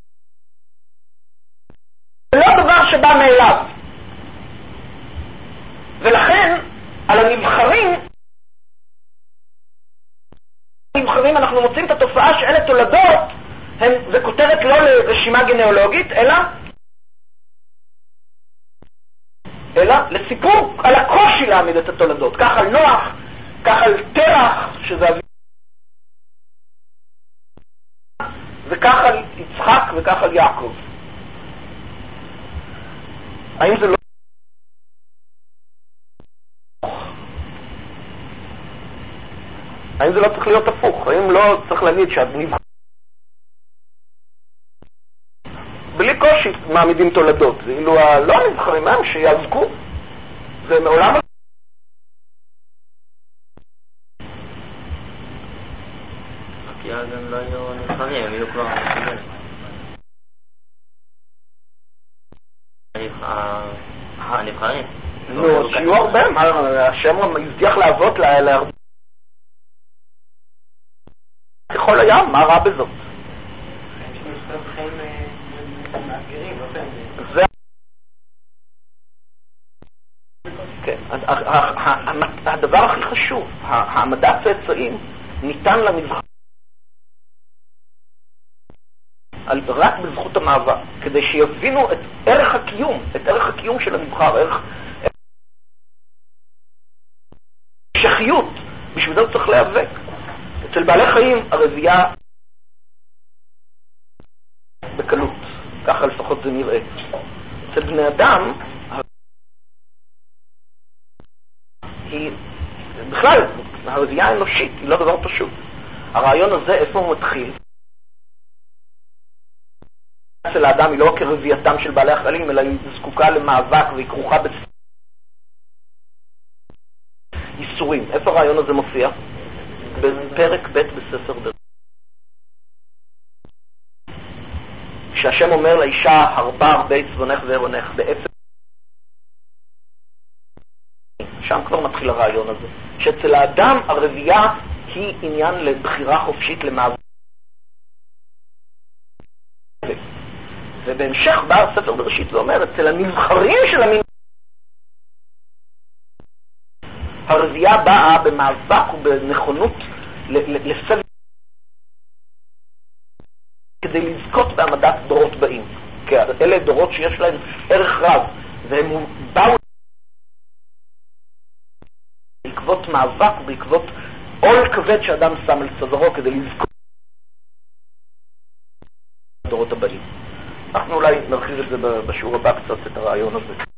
זה לא דבר שבא מאליו. ולכן, על הנבחרים, הנבחרים אנחנו מוצאים את התופעה שאלה תולדות, הם, זה כותרת לא לרשימה גנאולוגית, אלא אלא לסיפור על הקושי להעמיד את התולדות. כך על נוח, כך על תרח, שזה אבי, וכך על יצחק וכך על יעקב. האם זה לא האם זה לא צריך להיות הפוך? האם לא צריך להגיד שהנבחרים בלי קושי מעמידים תולדות, ואילו הלא נבחרים הם שיעזקו? זה מעולם כי אז הם לא היו נבחרים, הם היו כבר הנבחרים. נו, שיהיו הרבה, השם הבטיח להוות להרבה ככל הים, מה רע בזאת? זה כן, הדבר הכי חשוב, העמדת צאצאים ניתן למזרח רק בזכות המאבק, כדי שיבינו את ערך הקיום, את ערך הקיום של הנבחר, ערך שחיות. בשביל זה צריך להיאבק. אצל בעלי חיים הרבייה בקלות, ככה לפחות זה נראה. אצל בני אדם היא בכלל, הרבייה האנושית היא לא דבר פשוט. הרעיון הזה, איפה הוא מתחיל? אצל האדם היא לא כרבייתם של בעלי החיים, אלא היא זקוקה למאבק והיא כרוכה בייסורים. איפה הרעיון הזה מופיע? בפרק ב' בספר בראשית. כשהשם אומר לאישה, הרבה הרבה צבונך וערונך, באפס. שם כבר מתחיל הרעיון הזה. שאצל האדם הרבייה היא עניין לבחירה חופשית למאבק. ובהמשך בא הספר בראשית ואומר, אצל הנבחרים של המין הרבייה באה במאבק ובנכונות לסבל כדי לזכות בהעמדת דורות באים. כי אלה דורות שיש להם ערך רב, והם באו בעקבות מאבק ובעקבות עול כבד שאדם שם על צווארו כדי לזכור הדורות הבאים. אנחנו אולי נרחיב את זה בשיעור הבא קצת, את הרעיון הזה.